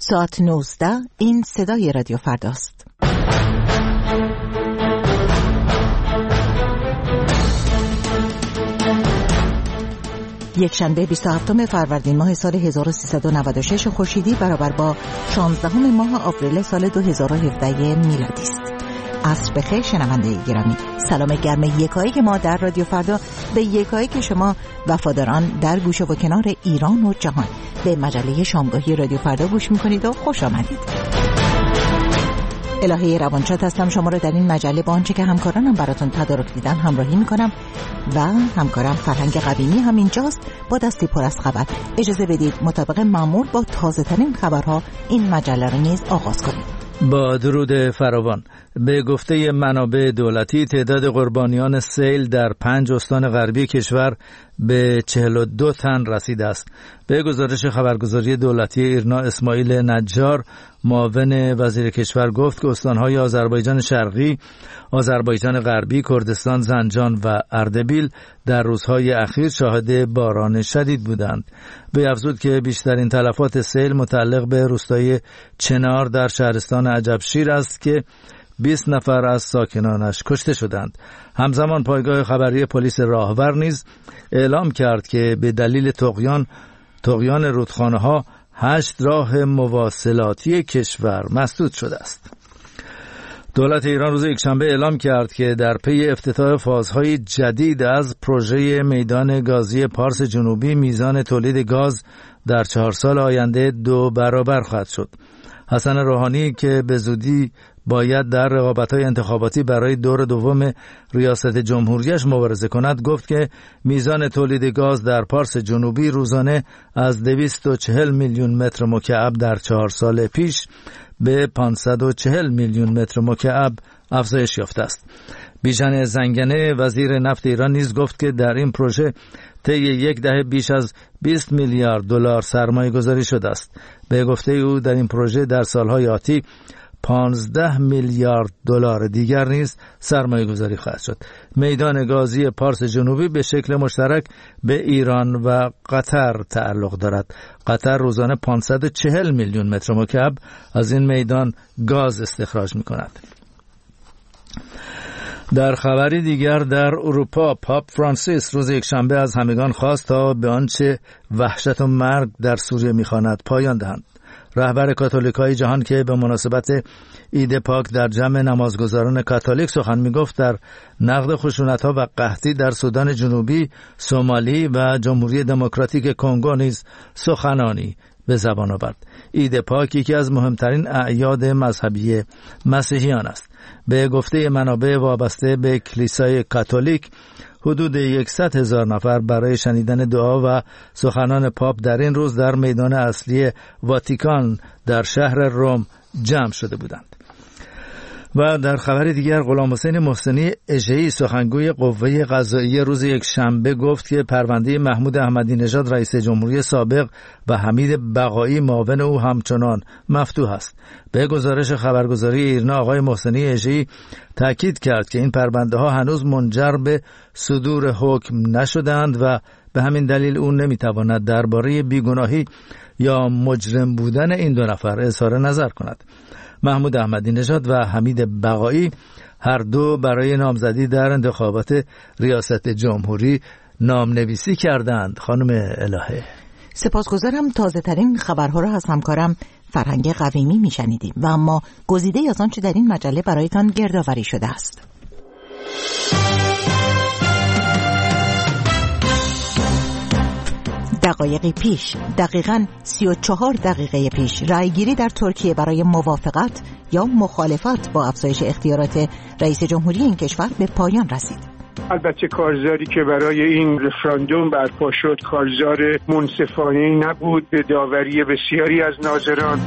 ساعت 19 این صدای رادیو فرداست. یکشنبه 27 فروردین ماه سال 1396 خورشیدی برابر با 16 ماه آوریل سال 2017 میلادی است. عصر بخیر شنونده گرامی. سلام گرم یکایی که ما در رادیو فردا به یکایی که شما وفاداران در گوشه و کنار ایران و جهان به مجله شامگاهی رادیو فردا گوش میکنید و خوش آمدید. الهه روانشاد هستم، شما رو در این مجله با آنچه که همکارانم براتون تدارک دیدن همراهی میکنم و همکارم فرهنگ قویمی هم اینجاست با دستی پر از خبر. اجازه بدید مطابق معمول با تازه ترین خبرها این مجله رو نیز آغاز کنیم. با درود فراوان. به گفته منابع دولتی تعداد قربانیان سیل در 5 استان غربی کشور به 42 تن رسیده است. به گزارش خبرگزاری دولتی ایرنا، اسماعیل نجار معاون وزیر کشور گفت که استان‌های آذربایجان شرقی، آذربایجان غربی، کردستان، زنجان و اردبیل در روزهای اخیر شاهد باران شدید بودند. به افزود که بیشترین تلفات سیل متعلق به روستای چنار در شهرستان عجبشیر است که 20 نفر از ساکنانش کشته شدند. همزمان پایگاه خبری پلیس راهور نیز اعلام کرد که به دلیل طغیان رودخانه‌ها 8 راه مواصلاتی کشور مسدود شده است. دولت ایران روز یکشنبه اعلام کرد که در پی افتتاح فازهای جدید از پروژه میدان گازی پارس جنوبی میزان تولید گاز در 4 سال آینده 2 برابر خواهد شد. حسن روحانی که به زودی باید در رقابت‌های انتخاباتی برای دور دوم ریاست جمهوریش مبارزه کند گفت که میزان تولید گاز در پارس جنوبی روزانه از 240 میلیون متر مکعب در 4 سال پیش به 540 میلیون متر مکعب افزایش یافته است. بیژن زنگنه وزیر نفت ایران نیز گفت که در این پروژه طی 1 دهه بیش از 20 میلیارد دلار سرمایه گذاری شده است. به گفته او در این پروژه در سالهای آتی 15 میلیارد دلار دیگر نیز سرمایه گذاری خواهد شد. میدان گازی پارس جنوبی به شکل مشترک به ایران و قطر تعلق دارد. قطر روزانه 540 میلیون متر مکعب از این میدان گاز استخراج می کند. در خبری دیگر در اروپا، پاپ فرانسیس روز یکشنبه از همگان خواست تا به آنچه وحشت و مرگ در سوریه می‌خواند پایان دهند. رهبر کاتولیکای جهان که به مناسبت عید پاک در جمع نمازگزاران کاتولیک سخن می‌گفت در نقد خشونت‌ها و قحطی در سودان جنوبی، سومالی و جمهوری دموکراتیک کنگو نیز سخنانی به زبان آورد. عید پاک یکی از مهمترین اعیاد مذهبی مسیحیان است. به گفته منابع وابسته به کلیسای کاتولیک حدود 100,000 نفر برای شنیدن دعا و سخنان پاپ در این روز در میدان اصلی واتیکان در شهر روم جمع شده بودند. و در خبر دیگر غلام حسین محسنی اژه‌ای سخنگوی قوه قضاییه روز یکشنبه گفت که پرونده محمود احمدی نژاد رئیس جمهوری سابق و حمید بقایی معاون او همچنان مفتوح است. به گزارش خبرگزاری ایرنا، آقای محسنی اژه‌ای تاکید کرد که این پرونده ها هنوز منجر به صدور حکم نشدند و به همین دلیل او نمیتواند درباره بیگناهی یا مجرم بودن این 2 نفر اظهار نظر کند. محمود احمدی نژاد و حمید بقایی هر دو برای نامزدی در انتخابات ریاست جمهوری نامنویسی کردند. خانم الهه، سپاسگزارم. تازه ترین خبرها را از همکارم فرهنگ قویمی میشنیدیم و اما گزیده از آنچه در این مجله برایتان گردآوری شده است. دقایقی پیش، دقیقاً 34 دقیقه پیش، رأیگیری در ترکیه برای موافقت یا مخالفت با افزایش اختیارات رئیس جمهوری این کشور به پایان رسید. البته کارزاری که برای این رفراندوم برپا شد کارزار منصفانه‌ای نبود به داوری بسیاری از ناظران.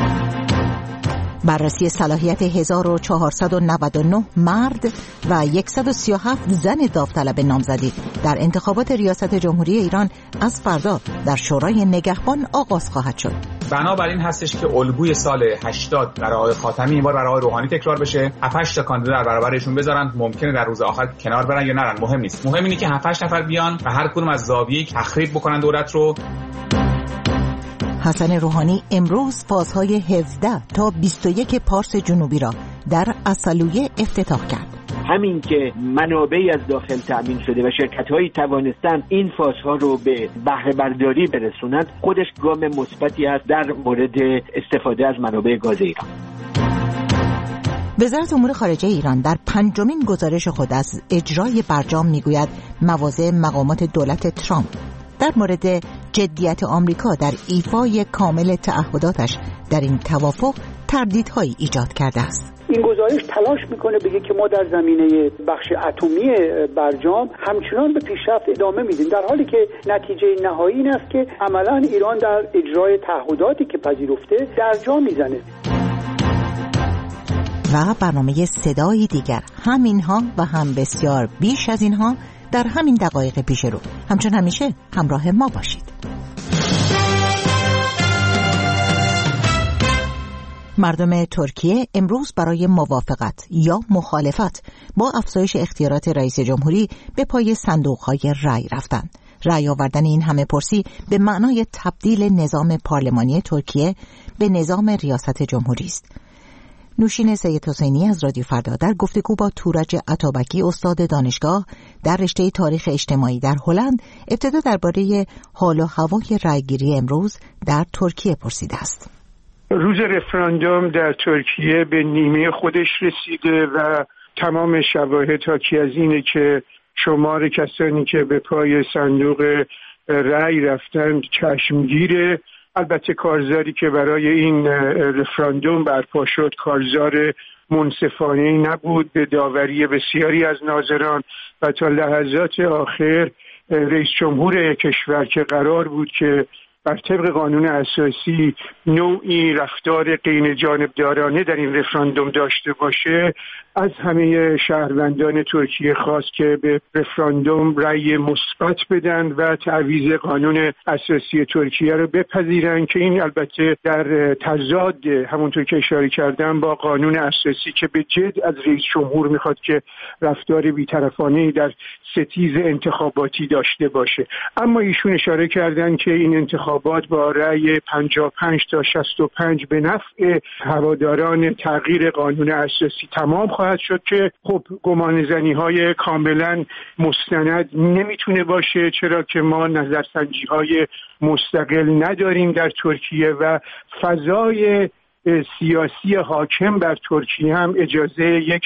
بررسی صلاحیت 1499 مرد و 137 زن داوطلب نامزدی در انتخابات ریاست جمهوری ایران از فردا در شورای نگهبان آغاز خواهد شد. بنابراین هستش که الگوی سال 80 برای آقای خاتمی این بار برای آقای روحانی تکرار بشه. 7-8 تا کاندیدا در برابرشون بذارن، ممکنه در روز آخر کنار برن یا نرن، مهم نیست. مهم اینه که 7-8 نفر بیان و هر کدوم از زاویه‌ای تخریب بکنن دولت رو. حسن روحانی امروز فازهای 17 تا 21 پارس جنوبی را در اصلویه افتتاح کرد. همین که منابعی از داخل تأمین شده و شرکت‌هایی توانستند این فازها رو به بهره برداری برسونند، خودش گام مثبتی است در مورد استفاده از منابع گاز ایران. وزارت امور خارجه ایران در 5مین گزارش خود از اجرای برجام میگوید مواضع مقامات دولت ترامپ در مورد جدیت آمریکا در ایفای کامل تعهداتش در این توافق تردیدهایی ایجاد کرده است. این گزارش تلاش میکنه بگه که ما در زمینه بخش اتمی برجام همچنان به پیشرفت ادامه میدیم، در حالی که نتیجه نهایی این است که عملاً ایران در اجرای تعهداتی که پذیرفته درجا میزنه. و برنامه صدای دیگر، همینها و هم بسیار بیش از اینها در همین دقایق پیش رو. همچون همیشه همراه ما باشید. مردم ترکیه امروز برای موافقت یا مخالفت با افزایش اختیارات رئیس جمهوری به پای صندوق‌های رأی رفتند. رأی آوردن این همه پرسی به معنای تبدیل نظام پارلمانی ترکیه به نظام ریاست جمهوری است. نوشین سید حسینی از رادیو فردا در گفتگو با تورج عطابکی استاد دانشگاه در رشته تاریخ اجتماعی در هلند ابتدا درباره حال و هوای رأیگیری امروز در ترکیه پرسیده است. روز رفراندوم در ترکیه به نیمه خودش رسیده و تمام شواهد حاکی از اینه که شمار کسانی که به پای صندوق رأی رفتند چشمگیره. البته کارزاری که برای این رفراندوم برپا شد کارزار منصفانه‌ای نبود، به داوری بسیاری از ناظران و تا لحظات آخر رئیس جمهور کشور که قرار بود که بر طبق قانون اساسی نوعی رفتار غیر جانبدارانه در این رفراندوم داشته باشه، از همه شهروندان ترکیه خواست که به رفراندوم رأی مثبت بدن و تعویض قانون اساسی ترکیه رو بپذیرن که این البته در تضاد همونطور که اشاره کردم با قانون اساسی که به جد از رئیس جمهور میخواد که رفتار بی‌طرفانه‌ای در ستیز انتخاباتی داشته باشه. اما ایشون اشاره کردن که این انتخابات با رأی 55 تا 65 به نفع هواداران تغییر قانون اساسی تمام خواهد شد که خب گمانه‌زنی‌های کاملا مستند نمیتونه باشه، چرا که ما نظرسنجی‌های مستقل نداریم در ترکیه و فضای سیاسی حاکم بر ترکیه هم اجازه یک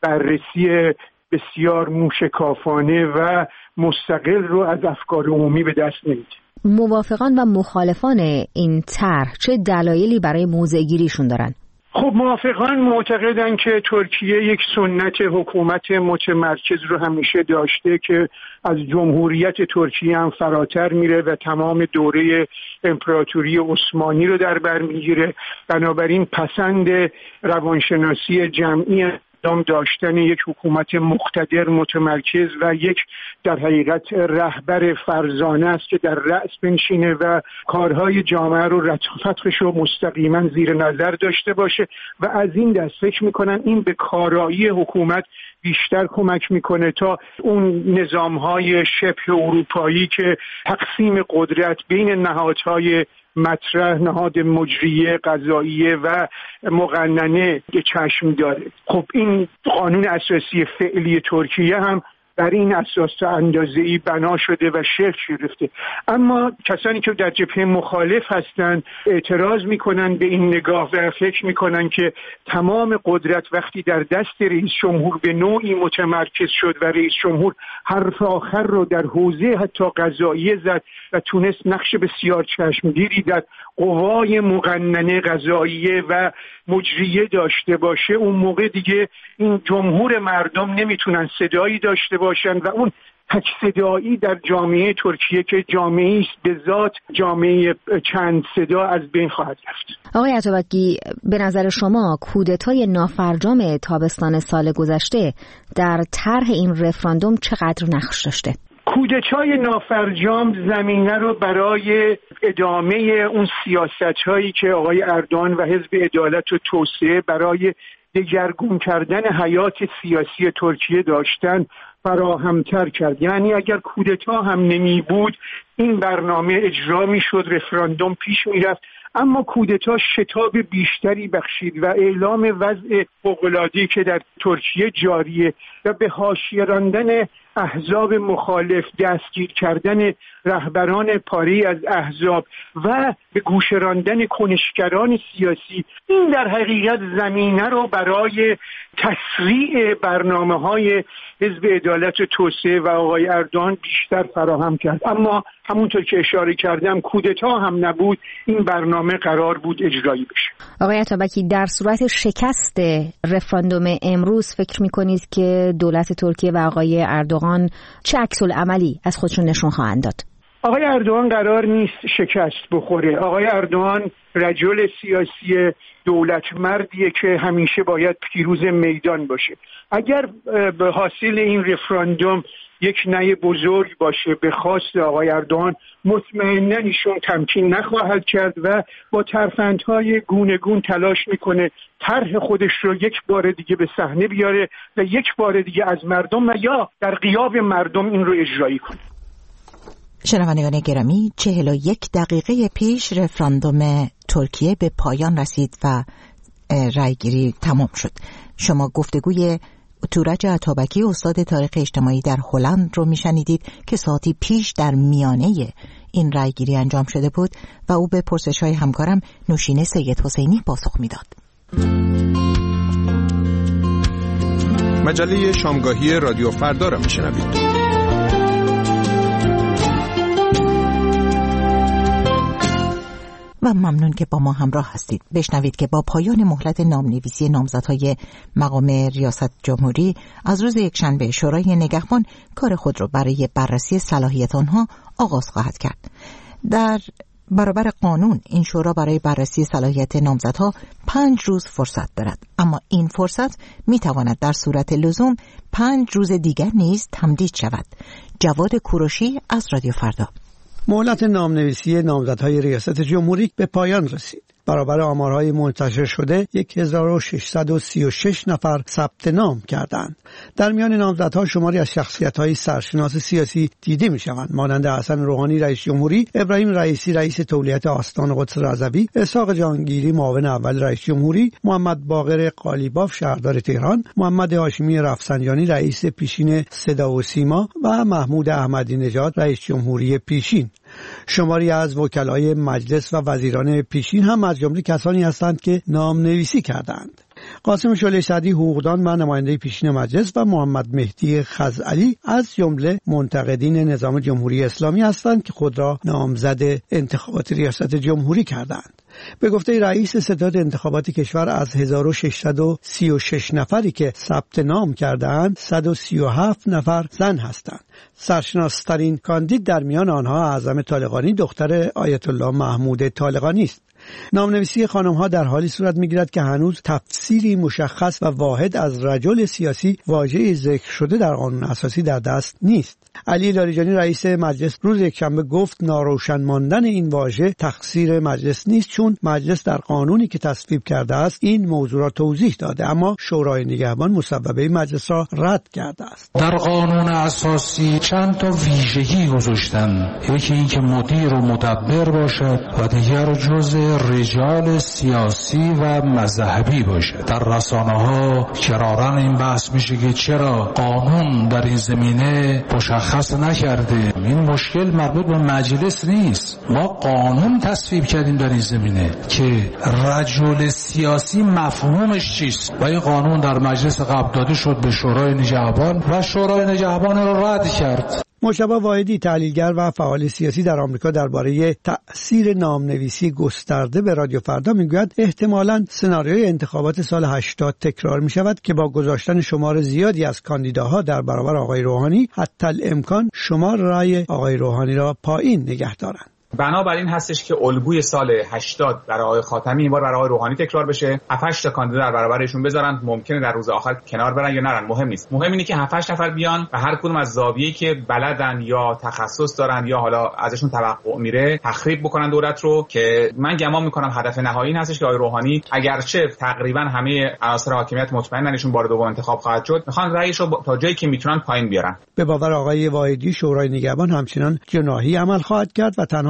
بررسی بسیار موشکافانه و مستقل رو از افکار عمومی به دست نمیده. موافقان و مخالفان این طرح چه دلایلی برای موضع‌گیریشون دارن؟ خب موافقان معتقدن که ترکیه یک سنت حکومت متمرکز رو همیشه داشته که از جمهوریت ترکیه هم فراتر میره و تمام دوره امپراتوری عثمانی رو در بر میگیره. بنابراین پسند روانشناسی جمعی داشتن یک حکومت مقتدر متمرکز و یک در حقیقت رهبر فرزانه است که در رأس بنشینه و کارهای جامعه رو فتحش رو مستقیما زیر نظر داشته باشه و از این دست فکر میکنن این به کارایی حکومت بیشتر کمک میکنه تا اون نظامهای شبه اروپایی که تقسیم قدرت بین نهادهای مطرح، نهاد مجریه، قضاییه و مقننه به چشم داره. خب این قانون اساسی فعلی ترکیه هم بر این اساس تا اندازه‌ای بنا شده و شکل گرفته. اما کسانی که در جبهه مخالف هستند اعتراض میکنن به این نگاه و فکر میکنن که تمام قدرت وقتی در دست رئیس جمهور به نوعی متمرکز شد و رئیس جمهور حرف آخر رو در حوزه حتی قضاییه زد و تونست نقش بسیار چشمگیری در قوای مقننه قضاییه و مجریه داشته باشه، اون موقع دیگه این جمهور مردم نمیتونن صدایی داشته باشن و اون تک صدایی در جامعه ترکیه که جامعه است به ذات جامعه چند صدا از بین خواهد رفت. آقای عطابکی، به نظر شما کودتای نافرجام تابستان سال گذشته در طرح این رفراندوم چقدر نقش داشته؟ کودتای نافرجام زمینه رو برای ادامه اون سیاست‌هایی که آقای اردوغان و حزب عدالت و توسعه برای دگرگون کردن حیات سیاسی ترکیه داشتن فراهمتر کرد. یعنی اگر کودتا هم نمی بود این برنامه اجرا می شد، رفراندوم پیش می رفت اما کودتا شتاب بیشتری بخشید و اعلام وضع فوق‌العاده‌ای که در ترکیه جاریه و به حاشیه راندن احزاب مخالف، دستگیر کردن رهبران پاری از احزاب و به گوشه راندن کنشگران سیاسی، این در حقیقت زمینه رو برای تسریع برنامه‌های حزب عدالت و توسعه و آقای اردوغان بیشتر فراهم کرد. اما همونطور که اشاره کردم کودتا هم نبود، این برنامه قرار بود اجرایی بشه. آقای عطابکی، در صورت شکست رفراندوم امروز فکر می‌کنید که دولت ترکیه و آقای اردوغان چه عکس‌العملی از خودشون نشون خواهند داد؟ آقای اردوغان قرار نیست شکست بخوره. آقای اردوغان رجل سیاسی دولتمردیه که همیشه باید پیروز میدان باشه. اگر به حاصل این رفراندوم یک نه بزرگ باشه به خواست آقای اردوغان، مطمئناً ایشون تمکین نخواهد کرد و با ترفندهای گوناگون تلاش میکنه طرح خودش رو یک بار دیگه به صحنه بیاره و یک بار دیگه از مردم و یا در غیاب مردم این رو اجرایی کنه. شنوندگان گرامی، 41 دقیقه پیش رفراندوم ترکیه به پایان رسید و رایگیری تمام شد. شما گفتگوی تورج عطابکی استاد تاریخ اجتماعی در هلند رو میشنیدید که ساعتی پیش در میانه این رایگیری انجام شده بود و او به پرسش‌های همکارم نوشین سید حسینی پاسخ میداد. مجله شامگاهی رادیو فردا را میشنوید. و ممنون که با ما همراه هستید. بشنوید که با پایان مهلت نامنویسی نامزدهای مقام ریاست جمهوری از روز یکشنبه شورای نگهبان کار خود را برای بررسی صلاحیت آنها آغاز خواهد کرد. در برابر قانون این شورا برای بررسی صلاحیت نامزدها 5 روز فرصت دارد، اما این فرصت می تواند در صورت لزوم 5 روز دیگر نیز تمدید شود. جواد کوروشی از رادیو فردا. مهلت نامنویسی نامزدهای ریاست جمهوری به پایان رسید. برابر آمارهای منتشر شده 1636 نفر ثبت نام کردند. در میان نامزدها شماری از شخصیت‌های سرشناس سیاسی دیده می‌شوند، مانند حسن روحانی رئیس جمهوری، ابراهیم رئیسی رئیس تولیت آستان قدس رضوی، اسحاق جهانگیری معاون اول رئیس جمهوری، محمد باقر قالیباف شهردار تهران، محمد هاشمی رفسنجانی رئیس پیشین صدا و سیما و محمود احمدی نژاد رئیس جمهوری پیشین. شماری از وکلای مجلس و وزیران پیشین هم از جمله کسانی هستند که نامنویسی کردند. قاسم شعله سعدی حقوقدان و نماینده پیشین مجلس و محمد مهدی خزعلی از جمله منتقدین نظام جمهوری اسلامی هستند که خود را نامزد انتخابات ریاست جمهوری کردند. به گفته رئیس ستاد انتخابات کشور از 1636 نفری که ثبت نام کردند 137 نفر زن هستند. سرشناس‌ترین کاندید در میان آنها اعظم طالقانی دختر آیت الله محمود طالقانی است. نامنویسی خانم‌ها در حالی صورت می‌گیرد که هنوز تفسیری مشخص و واحد از رجل سیاسی واژه ذکر شده در قانون اساسی در دست نیست. علی لاریجانی رئیس مجلس روز یکشنبه گفت ناروشن ماندن این واژه تقصیر مجلس نیست، چون مجلس در قانونی که تصویب کرده است این موضوع را توضیح داده، اما شورای نگهبان مصوبه مجلس را رد کرده است. در قانون اساسی چند تا ویژگی گذاشتن، یکی این که مدیر و مدبر باشد و دیگر جزء رجال سیاسی و مذهبی باشد. در رسانه‌ها کراراً این بحث میشه که چرا قانون در این زمینه مشخص نکرده. این مشکل مربوط به مجلس نیست، ما قانون تصویب کردیم در این زمینه که رجل سیاسی مفهومش چیست و این قانون در مجلس قبل داده شد به شورای نگهبان و شورای نگهبان را رد کرد. مجتبی واحدی تحلیلگر و فعال سیاسی در آمریکا درباره تأثیر نامنویسی گسترده به رادیو فردا میگوید احتمالاً سناریوی انتخابات سال 80 تکرار می شود که با گذاشتن شمار زیادی از کاندیداها در برابر آقای روحانی حتی الامکان شمار رأی آقای روحانی را پایین نگه دارند. بنابراین هستش که الگوی سال 80 برای آقای خاتمی این بار برای آقای روحانی تکرار بشه. 7-8 تا کاندیدا در برابرشون بذارن، ممکنه در روز آخر کنار برن یا نرن، مهم نیست. مهم اینه که 7-8 نفر بیان و هر کدوم از زاویه‌ای که بلدن یا تخصص دارن یا حالا ازشون توقع میره تخریب بکنن دولت رو، که من گمان میکنم هدف نهایی این هستش که آقای روحانی اگرچه تقریبا همه عناصر حاکمیت مطمئنن ایشون بار دوم انتخاب خواهد شد، میخوان رأیشو تا جایی که میتونن پایین بیارن. به باور آقای واحدی شورای نگهبان همچنان جناحی عمل خواهد کرد و تنها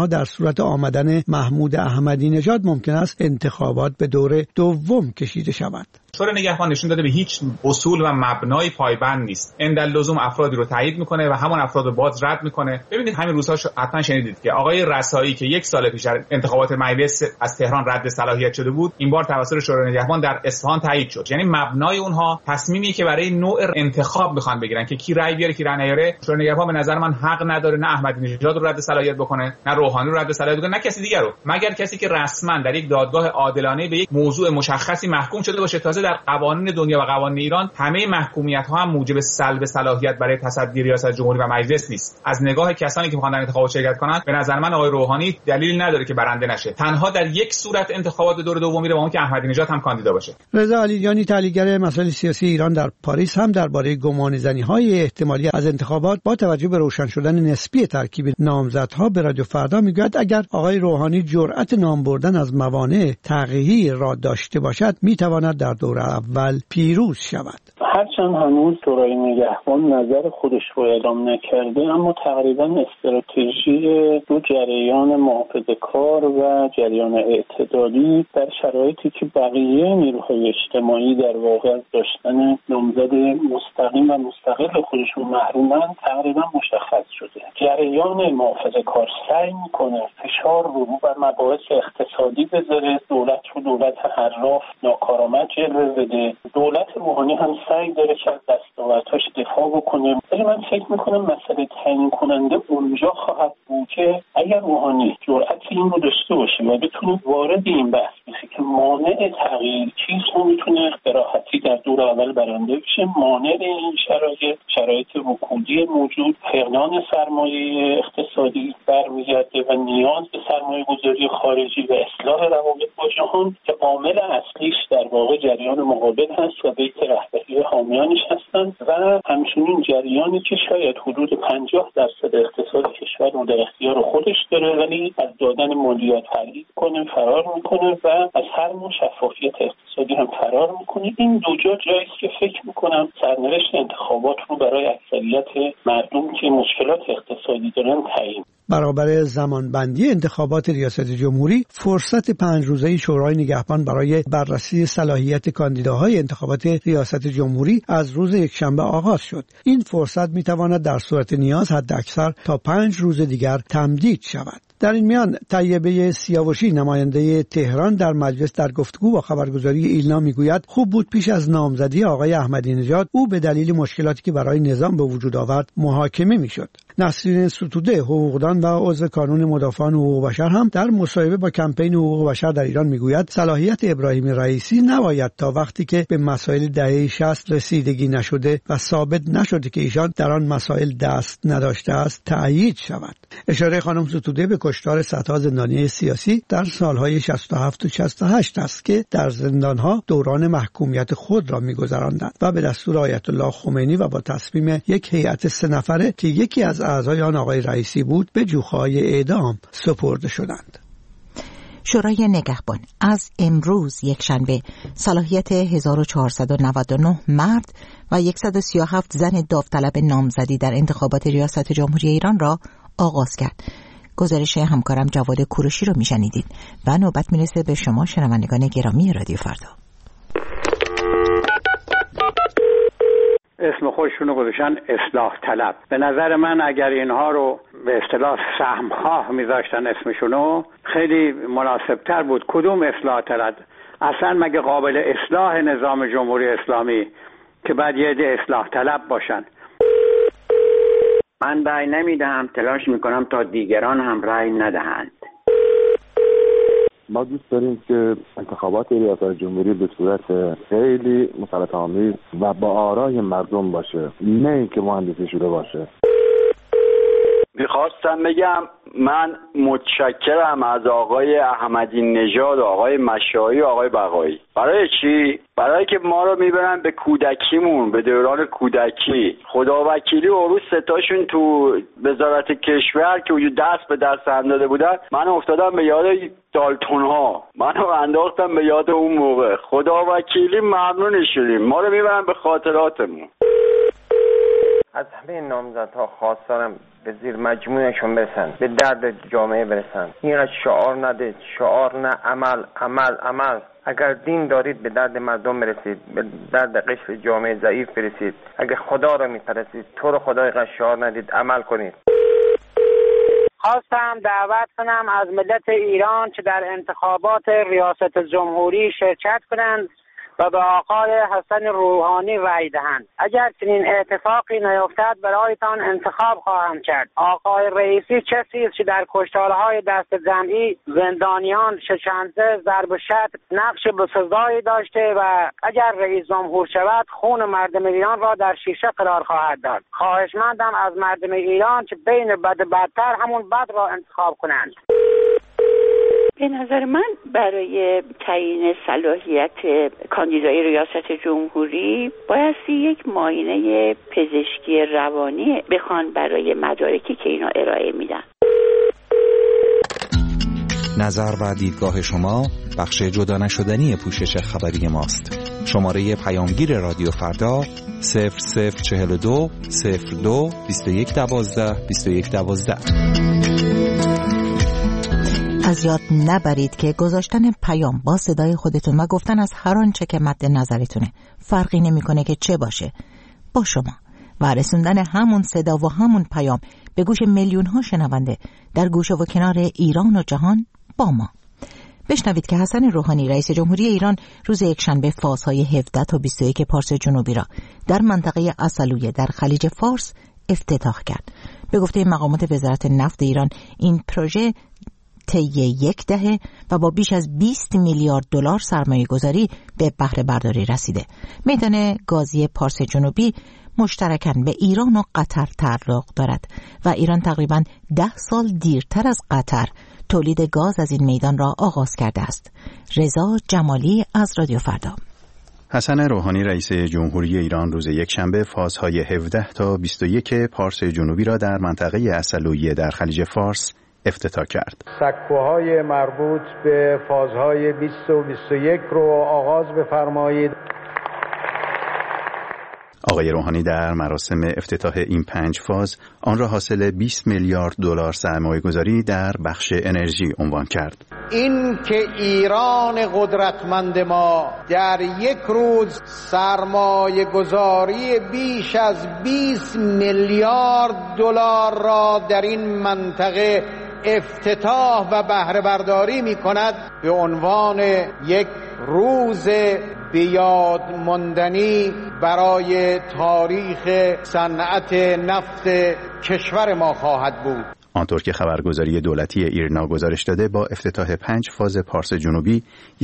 در صورت آمدن محمود احمدی نژاد ممکن است انتخابات به دور دوم کشیده شود. شورای نگهبان نشون داده به هیچ اصول و مبنای پایبند نیست. عنداللزوم افرادی رو تایید میکنه و همون افراد رو باز رد میکنه. ببینید همین روزها حتما شنیدید که آقای رسایی که یک سال پیش در انتخابات مجلس از تهران رد صلاحیت شده بود، این بار توسط شورای نگهبان در اصفهان تایید شد. یعنی مبنای اونها تصمیمی که برای نوع انتخاب میخوان بگیرن که کی رأی بیاره کی رأی نیاره. شورای نگهبان به نظر من حق نداره نه احمدی نژاد رو رد صلاحیت بکنه، نه روحانی رو رد صلاحیت بکنه، نه کسی دیگر رو، مگر کسی که رسما در یک دادگاه عادلانه به یک موضوع مشخصی محکوم شده باشه. تازه در قوانین دنیا و قوانین ایران همه محکومیت‌ها هم موجب سلب صلاحیت برای تصدی ریاست جمهوری و مجلس نیست. از نگاه کسانی که می‌خوان در انتخابات شرکت کنند به نظر من آقای روحانی دلیل نداره که برنده نشه. تنها در یک صورت انتخابات دور دوم میره با اون که احمدی نژاد هم کاندیدا باشه. رضا علیجانی تحلیلگر مسائل سیاسی ایران در پاریس هم درباره گمانه‌زنی‌های احتمالی از انتخابات با توجه به روشن شدن نسبی ترکیب نامزدها به رادیو فردا میگوید اگر آقای روحانی جرأت نام بردن از موانع تغییر را داشته باشد میتواند در دور اول پیروز شود. هرچند هنوز شورای نگهبان نظر خودش رو اعلام نکرده، اما تقریبا استراتژی دو جریان محافظه‌کار و جریان اعتدالی در شرایطی که بقیه نیروهای اجتماعی در واقع از داشتن نامزد مستقیم و مستقل خودشون محرومند تقریبا مشخص شده. جریان محافظه‌کار سعی میکنه فشار رو بر مباحث اقتصادی بذاره، دولت رو دولت حراف ناکارآمد جلوه بده. دولت روحانی هم سعی داره که از دستاوردهاش دفاع بکنه، ولی من فکر میکنم مسئله تعیین کننده اونجا خواهد بود که اگر روحانی جرأت این رو داشته باشه و بتونه وارد این بحث بشه که مانع تغییر چیز رو میتونه به راحتی در دور اول برنده بشه. مانع این شرایط رکودی موجود، فقدان سرمایه اقتصادی برمیگرده و نیاز به سرمایه گذاری خارجی و اصلاح روابط با جهان که عامل اصلیش در واقع جریان مقابل هست و بیت رهبری حامیانش هستند و همچنین جریانی که شاید حدود 50% اقتصاد کشور رو در اختیار خودش داره ولی از دادن مالیات پرهیز کنه، فرار میکنه و از هر نوع شفافیت اقتصادی هم فرار میکنه. این دو جا جایی است که فکر میکنم سرنوشت انتخابات رو برای اکثریت مردم که مشکلات اقتصادی دارن تعیین. برابر زمانبندی انتخابات ریاست جمهوری، فرصت 5 روزه شورای نگهبان برای بررسی صلاحیت کاندیداهای انتخابات ریاست جمهوری از روز یکشنبه آغاز شد. این فرصت میتواند در صورت نیاز حداکثر تا 5 روز دیگر تمدید شود. در این میان طیبه سیاوشی نماینده تهران در مجلس در گفتگو با خبرگزاری ایلنا میگوید خوب بود پیش از نامزدی آقای احمدی نژاد او به دلیل مشکلاتی که برای نظام به وجود آورد محاکمه میشد. نسرین ستوده حقوقدان و عضو کانون مدافعان حقوق بشر هم در مصاحبه با کمپین حقوق بشر در ایران میگوید صلاحیت ابراهیم رئیسی نباید تا وقتی که به مسائل دهه 60 رسیدگی نشده و ثابت نشده که ایشان در آن مسائل دست نداشته است تأیید شود. اشاره خانم ستوده به کشتار صدها زندانی سیاسی در سالهای 67 و 68 است که در زندانها دوران محکومیت خود را می‌گذراندند و به دستور آیت الله خمینی و با تصمیم یک هیئت 3 نفره که یکی از اعضای آن آقای رئیسی بود به جوخه‌های اعدام سپرده شدند. شورای نگهبان از امروز یکشنبه صلاحیت 1499 مرد و 137 زن داوطلب نامزدی در انتخابات ریاست جمهوری ایران را آغاز کرد. گزارش همکارم جواد کوروشی رو میشنیدید و نوبت میرسه به شما شنوندگان گرامی رادیو فردا. اسم خودشونو گذاشتن اصلاح طلب. به نظر من اگر اینها رو به اصطلاح سهمخواه میذاشتن اسمشونو خیلی مناسبتر بود. کدوم اصلاح طلب؟ اصلا مگه قابل اصلاح نظام جمهوری اسلامی که بعد یه عده اصلاح طلب باشن؟ من رأی نمیدهم، تلاش میکنم تا دیگران هم رأی ندهند. ما دوست داریم که انتخابات ریاست جمهوری به صورت خیلی مسلطه‌آمیز و با آرای مردم باشه، نه اینکه مهندسی شده باشه. میخواستم بگم من متشکرم از آقای احمدی نژاد و آقای مشایی و آقای بقایی. برای چی؟ برای که ما رو میبرن به کودکیمون، به دوران کودکی. خداوکیلی عروس ستاشون تو وزارت کشور که دست به دست هم داده بودن، من افتادم به یاد دالتون ها، منو انداختم به یاد اون موقع. خداوکیلی ممنون شدیم، ما رو میبرن به خاطراتمون. از همه نامزدها خواستارم به زیر مجموعشون برسن، به درد جامعه برسن. این را شعار ندید، شعار نه، عمل عمل عمل. اگر دین دارید به درد مردم برسید، به درد قشر جامعه ضعیف برسید. اگر خدا را میپرستید، تو رو خدای قشر شعار ندید، عمل کنید. خواستم دعوت کنم از ملت ایران که در انتخابات ریاست جمهوری شرکت کنند و به آقای حسن روحانی رأی دهند. اگر چنین اتفاقی نیفتد برایتان انتخاب خواهم کرد. آقای رئیسی کسی است که در کشتارهای دست جمعی زندانیان، شکنجه، ضرب و شتم نقش بسزایی داشته و اگر رئیس جمهور شود خون مردم ایران را در شیشه قرار خواهد داد. خواهشمندم از مردم ایران که بین بد بدتر همون بد را انتخاب کنند. به نظر من برای تعیین صلاحیت کاندیدای ریاست جمهوری بایستی یک معاینه پزشکی روانی بخوان برای مدارکی که اینا ارائه میدن. نظر و دیدگاه شما بخش جدا نشدنی پوشش خبری ماست. شماره پیامگیر رادیو فردا 0042 02 2112 2112. از یاد نبرید که گذاشتن پیام با صدای خودتون و گفتن از هر آنچه که مد نظرتونه فرقی نمیکنه که چه باشه با شما و رسوندن همون صدا و همون پیام به گوش میلیون ها شنونده در گوشه و کنار ایران و جهان با ما. بشنوید که حسن روحانی رئیس جمهوری ایران روز یکشنبه فازهای 17 تا 21 پارس جنوبی را در منطقه اصلویه در خلیج فارس افتتاح کرد. به گفته مقامات وزارت نفت ایران این پروژه طی 1 دهه و با بیش از 20 میلیارد دلار سرمایه گذاری به بهره برداری رسیده. میدان گازی پارس جنوبی مشترکاً به ایران و قطر تعلق دارد و ایران تقریباً 10 سال دیرتر از قطر تولید گاز از این میدان را آغاز کرده است. رضا جمالی از رادیو فردا. حسن روحانی رئیس جمهوری ایران روز یکشنبه فازهای 17 تا 21 پارس جنوبی را در منطقه اصلویه در خلیج فارس افتتاح کرد. سکوهای مربوط به فازهای 20 و 21 رو آغاز بفرمایید. آقای روحانی در مراسم افتتاح این 5 فاز آن را حاصل 20 میلیارد دلار سرمایه‌گذاری در بخش انرژی عنوان کرد. این که ایران قدرتمند ما در یک روز سرمایه‌گذاری بیش از 20 میلیارد دلار را در این منطقه افتتاح و بهره برداری می کند، به عنوان یک روز بیاد ماندنی برای تاریخ صنعت نفت کشور ما خواهد بود. آنطور که خبرگزاری دولتی ایرنا گزارش داده با افتتاح 5 فاز پارس جنوبی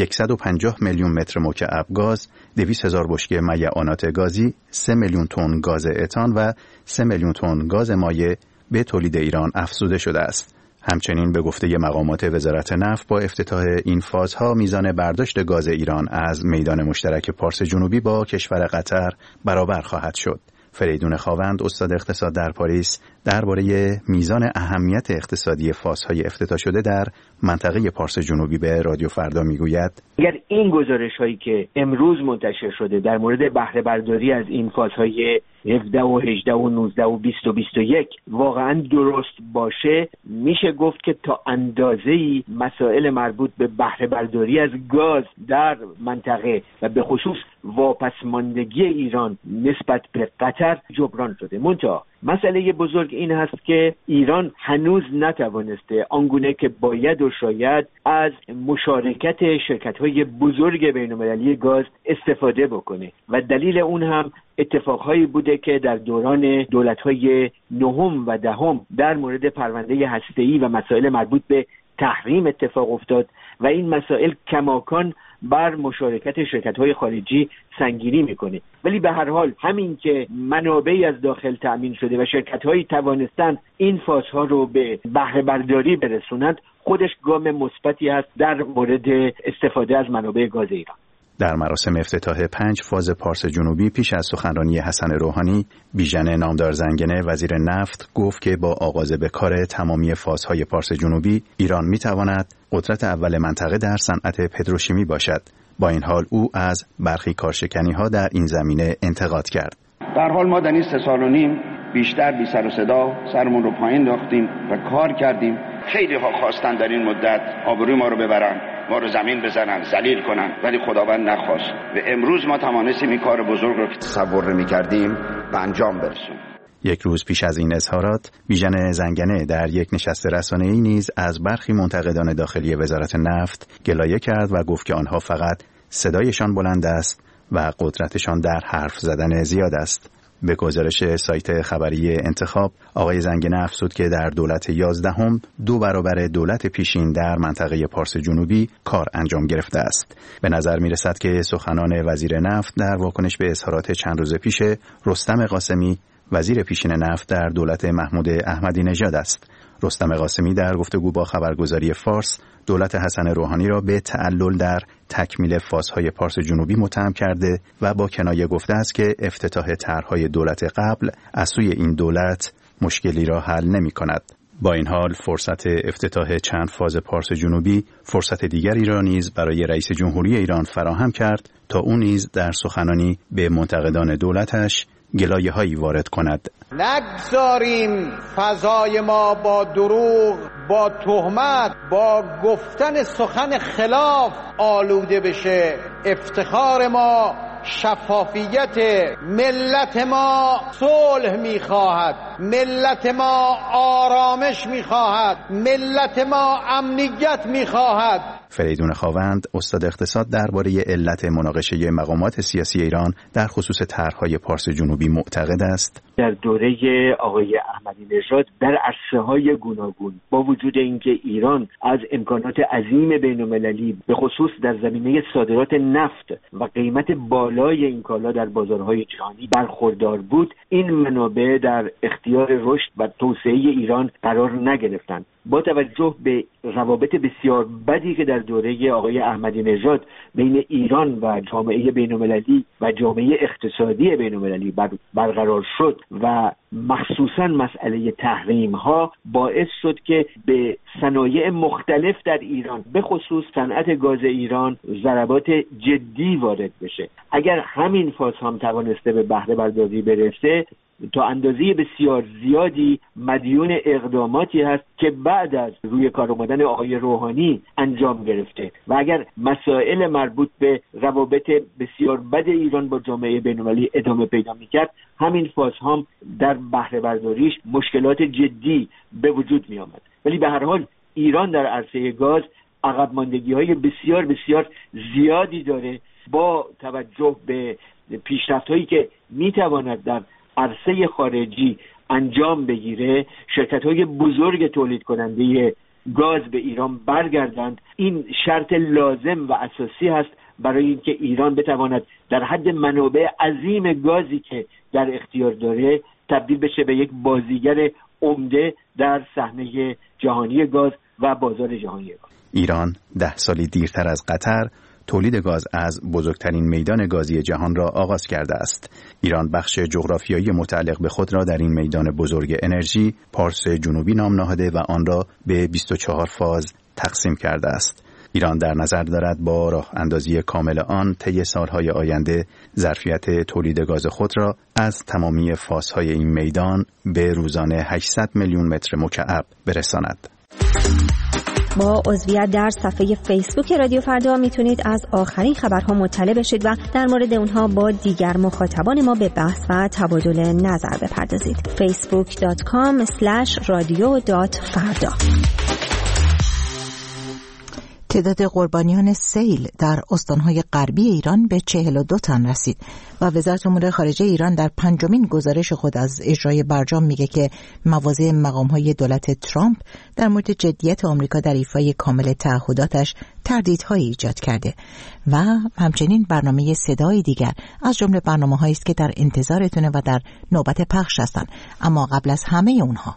150 میلیون متر مکعب گاز، 200,000 بشکه میعانات گازی، 3 میلیون تن گاز اتان و 3 میلیون تن گاز مایع به تولید ایران افزوده شده است. همچنین به گفته مقامات وزارت نفت با افتتاح این فازها میزان برداشت گاز ایران از میدان مشترک پارس جنوبی با کشور قطر برابر خواهد شد. فریدون خاوند استاد اقتصاد در پاریس درباره میزان اهمیت اقتصادی فازهای افتتاح شده در منطقه پارس جنوبی به رادیو فردا میگوید: اگر این گزارش‌هایی که امروز منتشر شده در مورد بهره برداری از این فازهای 17 و 18 و 19 و 20 و 21 واقعا درست باشه، میشه گفت که تا اندازه‌ای مسائل مربوط به بهره برداری از گاز در منطقه و به خصوص واپسماندگی ایران نسبت به قطر جبران شده. منتها مسئله بزرگ این هست که ایران هنوز نتوانسته آنگونه که باید و شاید از مشارکت شرکت‌های بزرگ بین‌المللی گاز استفاده بکنه و دلیل اون هم اتفاقهایی بوده که در دوران دولت‌های نهم و دهم در مورد پرونده هسته‌ای و مسائل مربوط به تحریم اتفاق افتاد و این مسائل کماکان بر مشارکت شرکت‌های خارجی سنگینی میکنه. ولی به هر حال همین که منابعی از داخل تأمین شده و شرکت‌هایی توانستند این فازها رو به بهره برداری برسونند، خودش گام مثبتی است در مورد استفاده از منابع گاز ایران. در مراسم افتتاح 5 فاز پارس جنوبی پیش از سخنرانی حسن روحانی، بیژن نامدار زنگنه وزیر نفت گفت که با آغاز به کار تمامی فازهای پارس جنوبی ایران میتواند قدرت اول منطقه در صنعت پتروشیمی باشد. با این حال او از برخی کارشکنی‌ها در این زمینه انتقاد کرد. در حال ما در این 3 سال و نیم بیشتر بی سر و صدا سرمون رو پایین انداختیم و کار کردیم. خیلی ها خواستن در این مدت آبروی ما رو ببرن، ما رو زمین بزنن، ذلیل کنن، ولی خداوند نخواست و امروز ما توانستیم این کار بزرگ رو که تصور نمی‌کردیم به انجام برسونیم. یک روز پیش از این اظهارات، بیژن زنگنه در یک نشست رسانه‌ای نیز از برخی منتقدان داخلی وزارت نفت گلایه کرد و گفت که آنها فقط صدایشان بلند است و قدرتشان در حرف زدن زیاد است. به گزارش سایت خبری انتخاب، آقای زنگنه افزود که در دولت 11 2 برابر دولت پیشین در منطقه پارس جنوبی کار انجام گرفته است. به نظر می رسد که سخنان وزیر نفت در واکنش به اظهارات چند روز پیش رستم قاسمی، وزیر پیشین نفت در دولت محمود احمدی نژاد است. رستم قاسمی در گفتگو با خبرگزاری فارس، دولت حسن روحانی را به تعلل در تکمیل فازهای پارس جنوبی متهم کرده و با کنایه گفته است که افتتاح طرح‌های دولت قبل از سوی این دولت مشکلی را حل نمی‌کند. با این حال فرصت افتتاح چند فاز پارس جنوبی فرصت دیگری را نیز برای رئیس جمهوری ایران فراهم کرد تا او نیز در سخنانی به منتقدان دولتش گلایه‌هایی وارد کند. نگذاریم فضای ما با دروغ، با تهمت، با گفتن سخن خلاف آلوده بشه. افتخار ما شفافیت، ملت ما صلح می‌خواهد، ملت ما آرامش می‌خواهد، ملت ما امنیت می‌خواهد. فریدون خاوند، استاد اقتصاد، درباره علت مناقشه مقامات سیاسی ایران در خصوص طرح‌های پارس جنوبی معتقد است در دوره آقای احمدی نژاد در عرصه‌های گوناگون با وجود اینکه ایران از امکانات عظیم بین‌المللی به خصوص در زمینه صادرات نفت و قیمت بالای این کالا در بازارهای جهانی برخوردار بود، این منابع در اختیار رشد و توسعه ایران قرار نگرفتند. با توجه به روابط بسیار بدی که در دوره آقای احمدی نژاد بین ایران و جامعه بین‌المللی و جامعه اقتصادی بین‌المللی برقرار شد و مخصوصاً مسئله تحریم‌ها باعث شد که به صنایع مختلف در ایران به خصوص صنعت گاز ایران ضربات جدی وارد بشه. اگر همین فاز هم توانسته به بهره برداری برسه، تا اندازه بسیار زیادی مدیون اقداماتی هست که بعد از روی کار آمدن آقای روحانی انجام گرفته و اگر مسائل مربوط به روابط بسیار بد ایران با جامعه بین‌المللی ادامه پیدا می‌کرد، همین فاز هم در بهره برداریش مشکلات جدی به وجود می آمد. ولی به هر حال ایران در عرصه گاز عقب ماندگی‌های بسیار بسیار زیادی داره. با توجه به پیشرفت‌هایی که می‌تواند در عرصه خارجی انجام بگیره، شرکت‌های بزرگ تولید کننده گاز به ایران برگردند. این شرط لازم و اساسی هست برای اینکه ایران بتواند در حد منابع عظیم گازی که در اختیار داره تبدیل بشه به یک بازیگر عمده در صحنه جهانی گاز و بازار جهانی گاز. ایران 10 سالی دیرتر از قطر تولید گاز از بزرگترین میدان گازی جهان را آغاز کرده است. ایران بخش جغرافیایی متعلق به خود را در این میدان بزرگ انرژی پارس جنوبی نام نهاده و آن را به 24 فاز تقسیم کرده است. ایران در نظر دارد با راه اندازی کامل آن طی سالهای آینده ظرفیت تولید گاز خود را از تمامی فازهای این میدان به روزانه 800 میلیون متر مکعب برساند. با عضویت در صفحه فیسبوک رادیو فردا میتونید از آخرین خبرها مطلع بشید و در مورد اونها با دیگر مخاطبان ما به بحث و تبادل نظر بپردازید. facebook.com/radio.farda. تعداد قربانیان سیل در استانهای غربی ایران به 42 تن رسید و وزارت امور خارجه ایران در 5مین گزارش خود از اجرای برجام میگه که مواضع مقامهای دولت ترامپ در مورد جدیت آمریکا در ایفای کامل تعهداتش تردیدهایی ایجاد کرده و همچنین برنامه صدای دیگر از جمله برنامه‌هایی است که در انتظارتونه و در نوبت پخش هستند. اما قبل از همه اونها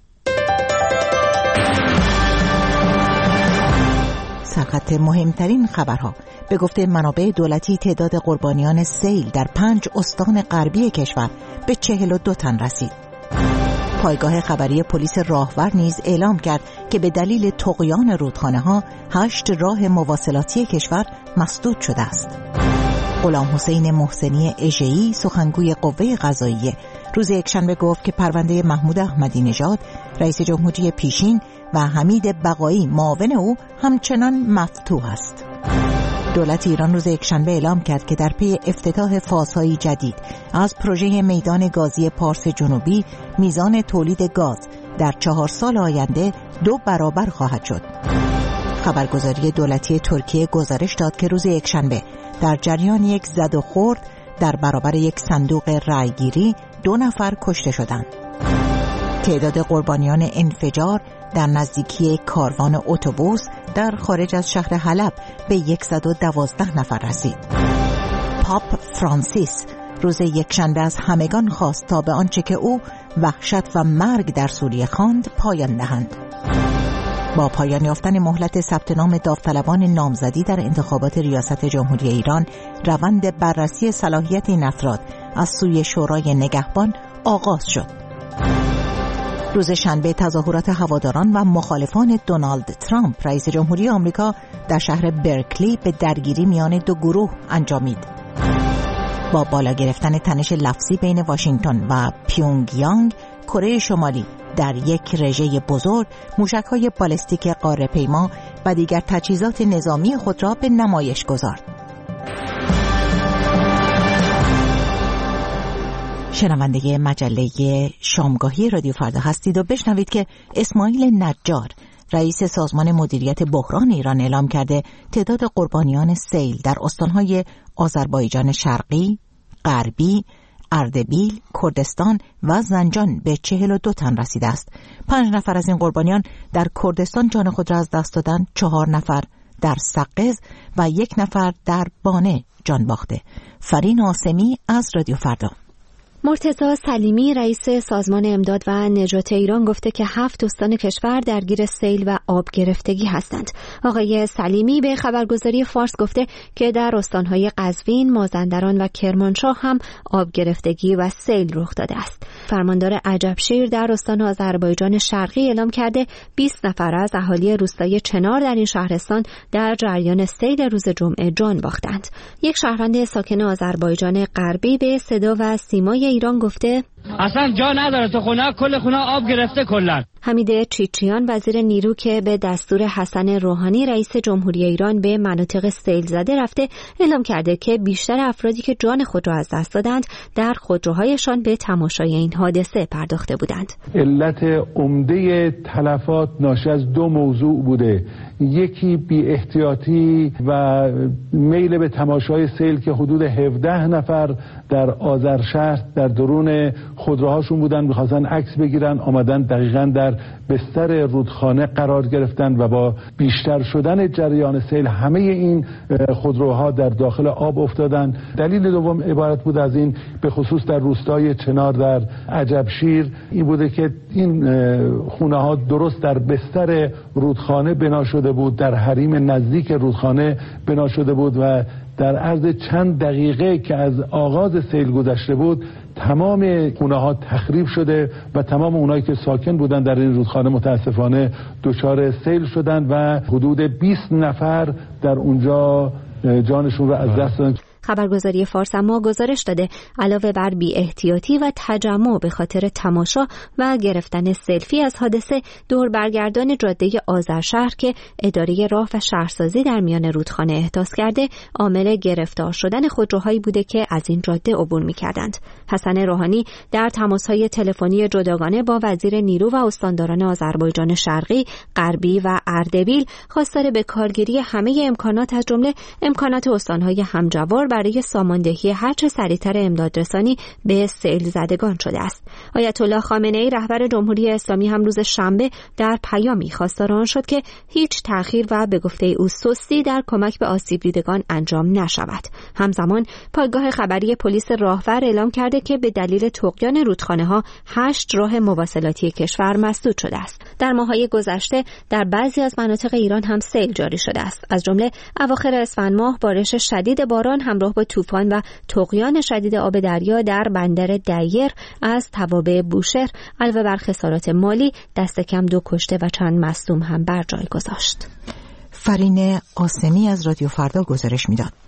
سرخط مهمترین خبرها. به گفته منابع دولتی تعداد قربانیان سیل در 5 استان غربی کشور به 42 تن رسید. پایگاه خبری پلیس راهور نیز اعلام کرد که به دلیل طغیان رودخانه‌ها 8 راه مواصلاتی کشور مسدود شده است. غلام حسین محسنی اژه‌ای سخنگوی قوه قضاییه روز یکشنبه گفت که پرونده محمود احمدی نژاد رئیس جمهوری پیشین و حمید بقایی معاون او همچنان مفتوح است. دولت ایران روز یکشنبه اعلام کرد که در پی افتتاح فازهای جدید از پروژه میدان گازی پارس جنوبی میزان تولید گاز در 4 سال آینده 2 برابر خواهد شد. خبرگزاری دولتی ترکیه گزارش داد که روز یکشنبه در جریان یک زد و خورد در برابر یک صندوق رأیگیری 2 نفر کشته شدند. تعداد قربانیان انفجار در نزدیکی کاروان اتوبوس در خارج از شهر حلب به 112 نفر رسید. پاپ فرانسیس روز یکشنبه از همگان خواست تا به آنچه که او وحشت و مرگ در سوریه خواند پایان دهند. با پایان یافتن مهلت ثبت نام داوطلبان نامزدی در انتخابات ریاست جمهوری ایران، روند بررسی صلاحیت این افراد از سوی شورای نگهبان آغاز شد. روز شنبه تظاهرات هواداران و مخالفان دونالد ترامپ رئیس جمهوری آمریکا در شهر برکلی به درگیری میان 2 گروه انجامید. با بالا گرفتن تنش لفظی بین واشنگتن و پیونگیانگ، کره شمالی در یک رژه بزرگ موشک‌های بالستیک قاره‌پیما و دیگر تجهیزات نظامی خود را به نمایش گذارد. شنونده مجله شامگاهی رادیو فردا هستید و بشنوید که اسماعیل نجار رئیس سازمان مدیریت بحران ایران اعلام کرده تعداد قربانیان سیل در استان‌های آذربایجان شرقی، غربی، اردبیل، کردستان و زنجان به 42 تن رسیده است. 5 نفر از این قربانیان در کردستان جان خود را از دست دادند، 4 نفر در سقز و 1 نفر در بانه جان باخته. فرین آسمی از رادیو فردا. مرتضی سلیمی رئیس سازمان امداد و نجات ایران گفته که 7 استان کشور درگیر سیل و آب گرفتگی هستند. آقای سلیمی به خبرگزاری فارس گفته که در استانهای قزوین، مازندران و کرمانشاه هم آب گرفتگی و سیل رخ داده است. فرماندار عجبشیر در استان آذربایجان شرقی اعلام کرده 20 نفر از اهالی روستای چنار در این شهرستان در جریان سیل روز جمعه جان باختند. یک شهروند ساکن آذربایجان غربی به صدا و سیمای ایران گفته اصلا جا نداره تو خونه، کل خونه آب گرفته کلا. حمید چیچیان وزیر نیرو که به دستور حسن روحانی رئیس جمهوری ایران به مناطق سیل زده رفته اعلام کرده که بیشتر افرادی که جان خود را از دست دادند در خودروهایشان به تماشای این حادثه پرداخته بودند. علت عمده تلفات ناشی از 2 موضوع بوده. یکی بی احتیاطی و میل به تماشای سیل که حدود 17 نفر در آذرشهر در درون خودروهاشون بودن، می‌خواستن عکس بگیرن، آمدن دقیقاً در بستر رودخانه قرار گرفتن و با بیشتر شدن جریان سیل همه این خودروها در داخل آب افتادن. دلیل دوم عبارت بود از این، به خصوص در روستای چنار در عجبشیر، این بوده که این خونه ها درست در بستر رودخانه بنا شده بود، در حریم نزدیک رودخانه بنا شده بود و در عرض چند دقیقه که از آغاز سیل گذشته بود تمام خونه ها تخریب شده و تمام اونایی که ساکن بودن در این رودخانه متاسفانه دچار سیل شدن و حدود 20 نفر در اونجا جانشون رو از دست دادن. خبرگزاری فارس اما گزارش داده علاوه بر بی احتیاطی و تجمع به خاطر تماشا و گرفتن سلفی از حادثه، دور برگردان جاده آذرشهر که اداره راه و شهرسازی در میان رودخانه احداث کرده عامل گرفتار شدن خودروهایی بوده که از این جاده عبور می‌کردند. حسن روحانی در تماس‌های تلفنی جداگانه با وزیر نیرو و استانداران آذربایجان شرقی، غربی و اردبیل خواستار به کارگیری همه امکانات از جمله امکانات استان‌های همجوار برای ساماندهی هرچه سریعتر امدادرسانی به سیل زدگان شده است. آیت الله خامنه‌ای رهبر جمهوری اسلامی هم روز شنبه در پیامی خواستار آن شد که هیچ تأخیر و به گفته او سستی در کمک به آسیب دیدگان انجام نشود. همزمان پایگاه خبری پلیس راهور اعلام کرده که به دلیل طغیان رودخانه‌ها 8 راه مواصلاتی کشور مسدود شده است. در ماه‌های گذشته در بعضی از مناطق ایران هم سیل جاری شده است. از جمله اواخر اسفند ماه بارش شدید باران همراه با طوفان و طغیان شدید آب دریا در بندر دیر از توابع بوشهر علاوه بر خسارات مالی دست کم 2 کشته و چند مصدوم هم بر جای گذاشت. فرین آسمی از رادیو فردا گزارش میداد.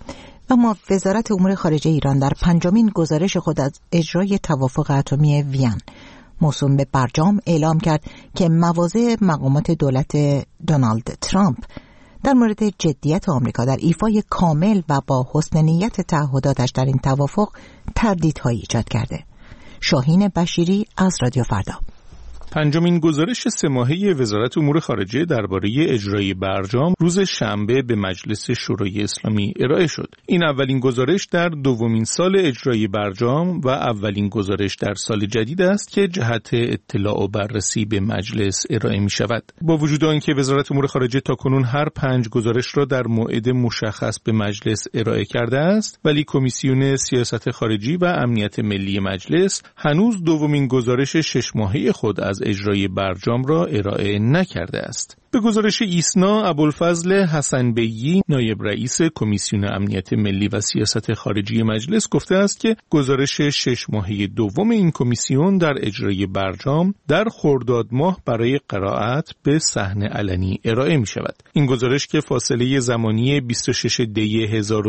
اما وزارت امور خارجه ایران در 5مین گزارش خود از اجرای توافق اتمی وین موسوم به برجام اعلام کرد که مواضع مقامات دولت دونالد ترامپ در مورد جدیت آمریکا در ایفای کامل و با حسن نیت تعهداتش در این توافق تردیدهایی ایجاد کرده. شاهین بشیری از رادیو فردا. 5مین گزارش 3 ماهه وزارت امور خارجه درباره اجرای برجام روز شنبه به مجلس شورای اسلامی ارائه شد. این اولین گزارش در 2مین سال اجرای برجام و اولین گزارش در سال جدید است که جهت اطلاع و بررسی به مجلس ارائه می شود. با وجود آنکه وزارت امور خارجه تاکنون هر 5 گزارش را در موعد مشخص به مجلس ارائه کرده است، ولی کمیسیون سیاست خارجی و امنیت ملی مجلس هنوز 2مین گزارش 6 ماهه خود از اجرای برجام را ارائه نکرده است. به گزارش ایسنا، ابوالفضل حسن بیگی نایب رئیس کمیسیون امنیت ملی و سیاست خارجی مجلس گفته است که گزارش 6 ماهه دوم این کمیسیون در اجرای برجام در خرداد ماه برای قرائت به صحن علنی ارائه می شود. این گزارش که فاصله زمانی 26 دی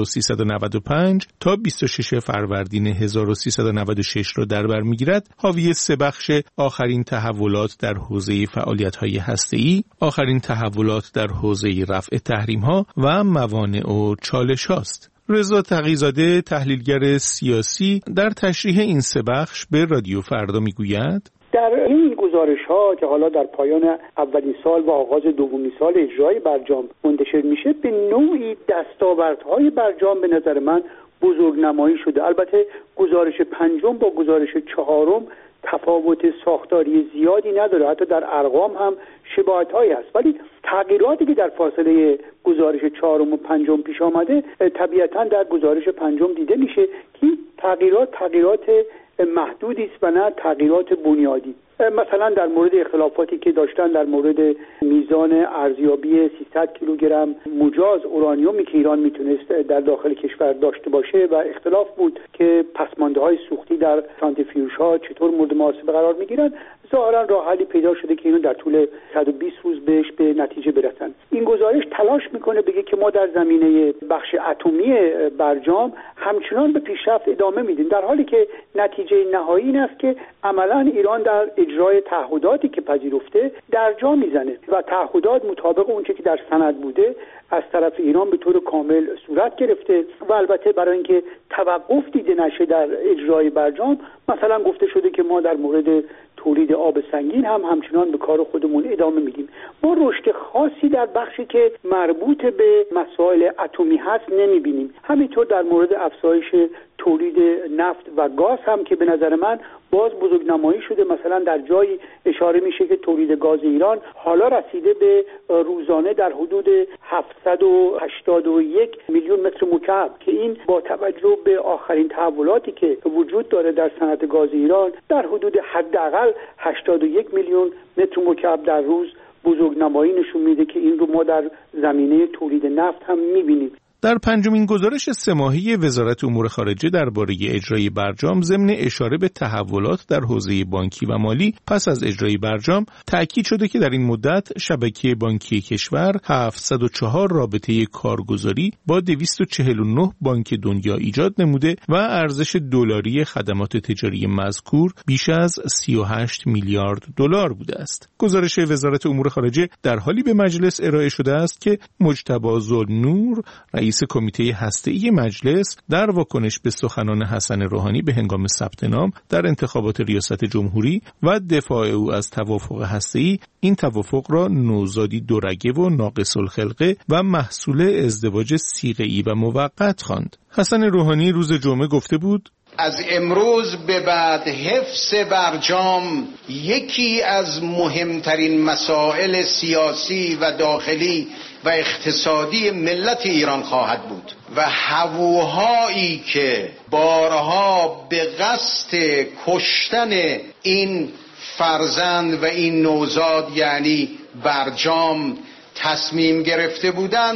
1395 تا 26 فروردین 1396 را در بر می‌گیرد، حاوی 3 بخش: آخرین تحولات در حوزه فعالیت‌های هسته‌ای، آخرین تحولات در حوزه رفع تحریم‌ها و موانع و چالش‌هاست. رضا تقی‌زاده، تحلیلگر سیاسی، در تشریح این 3 بخش به رادیو فردا میگوید: در این گزارش‌ها که حالا در پایان اولین سال و آغاز 2مین سال اجرای برجام منتشر میشه، به نوعی دستاوردهای برجام به نظر من بزرگنمایی شده. البته گزارش 5 با گزارش 4 تفاوت ساختاری زیادی نداره، حتی در ارقام هم شباهت‌هایی هست، ولی تغییراتی که در فاصله گزارش 4 و 5 پیش آمده طبیعتاً در گزارش 5 دیده میشه که تغییرات محدودی است و نه تغییرات بنیادی. مثلا در مورد اختلافاتی که داشتن در مورد میزان ارزیابی 300 کیلوگرم مجاز اورانیومی که ایران میتونست در داخل کشور داشته باشه و اختلاف بود که پسمانده‌های سوختی در سانتریفیوژها چطور مورد محاسبه قرار میگیرن، ظاهرا راه حلی پیدا شده که اینو در طول 120 روز بهش به نتیجه برسن. این گزارش تلاش میکنه بگه که ما در زمینه بخش اتمی برجام همچنان به پیشرفت ادامه میدیم، در حالی که نتیجه نهایی این است که عملا ایران در اجرای تعهداتی که پذیرفته درجا میزنه و تعهدات مطابق اونچه که در سند بوده از طرف ایران به طور کامل صورت گرفته. و البته برای اینکه توقف دیده نشه در اجرای برجام، مثلا گفته شده که ما در مورد تولید آب سنگین همچنان به کار خودمون ادامه میدیم. ما رشد خاصی در بخشی که مربوط به مسائل اتمی هست نمیبینیم. همینطور در مورد افزایش تولید نفت و گاز هم که به نظر من باز بزرگنمایی شده. مثلا در جایی اشاره میشه که تولید گاز ایران حالا رسیده به روزانه در حدود 781 میلیون متر مکعب که این با توجه به آخرین تحولاتی که وجود داره در صنعت گاز ایران در حدود حداقل 81 میلیون متر مکعب در روز بزرگنمایی نشون میده که این رو ما در زمینه تولید نفت هم میبینیم. در 5مین گزارش 3 ماهه وزارت امور خارجه درباره اجرای برجام ضمن اشاره به تحولات در حوزه بانکی و مالی پس از اجرای برجام تأکید شده که در این مدت شبکه بانکی کشور 704 رابطه کارگزاری با 249 بانک دنیا ایجاد نموده و ارزش دلاری خدمات تجاری مذکور بیش از 38 میلیارد دلار بوده است. گزارش وزارت امور خارجه در حالی به مجلس ارائه شده است که مجتبی ذوالنور رئیس کمیته هسته‌ای مجلس در واکنش به سخنان حسن روحانی به هنگام ثبت نام در انتخابات ریاست جمهوری و دفاع او از توافق هسته‌ای این توافق را نوزادی دورگه و ناقص الخلقه و محصول ازدواج صیغه‌ای و موقت خواند. حسن روحانی روز جمعه گفته بود: از امروز به بعد حفظ برجام یکی از مهمترین مسائل سیاسی و داخلی و اقتصادی ملت ایران خواهد بود و هووهایی که بارها به قصد کشتن این فرزند و این نوزاد یعنی برجام تصمیم گرفته بودند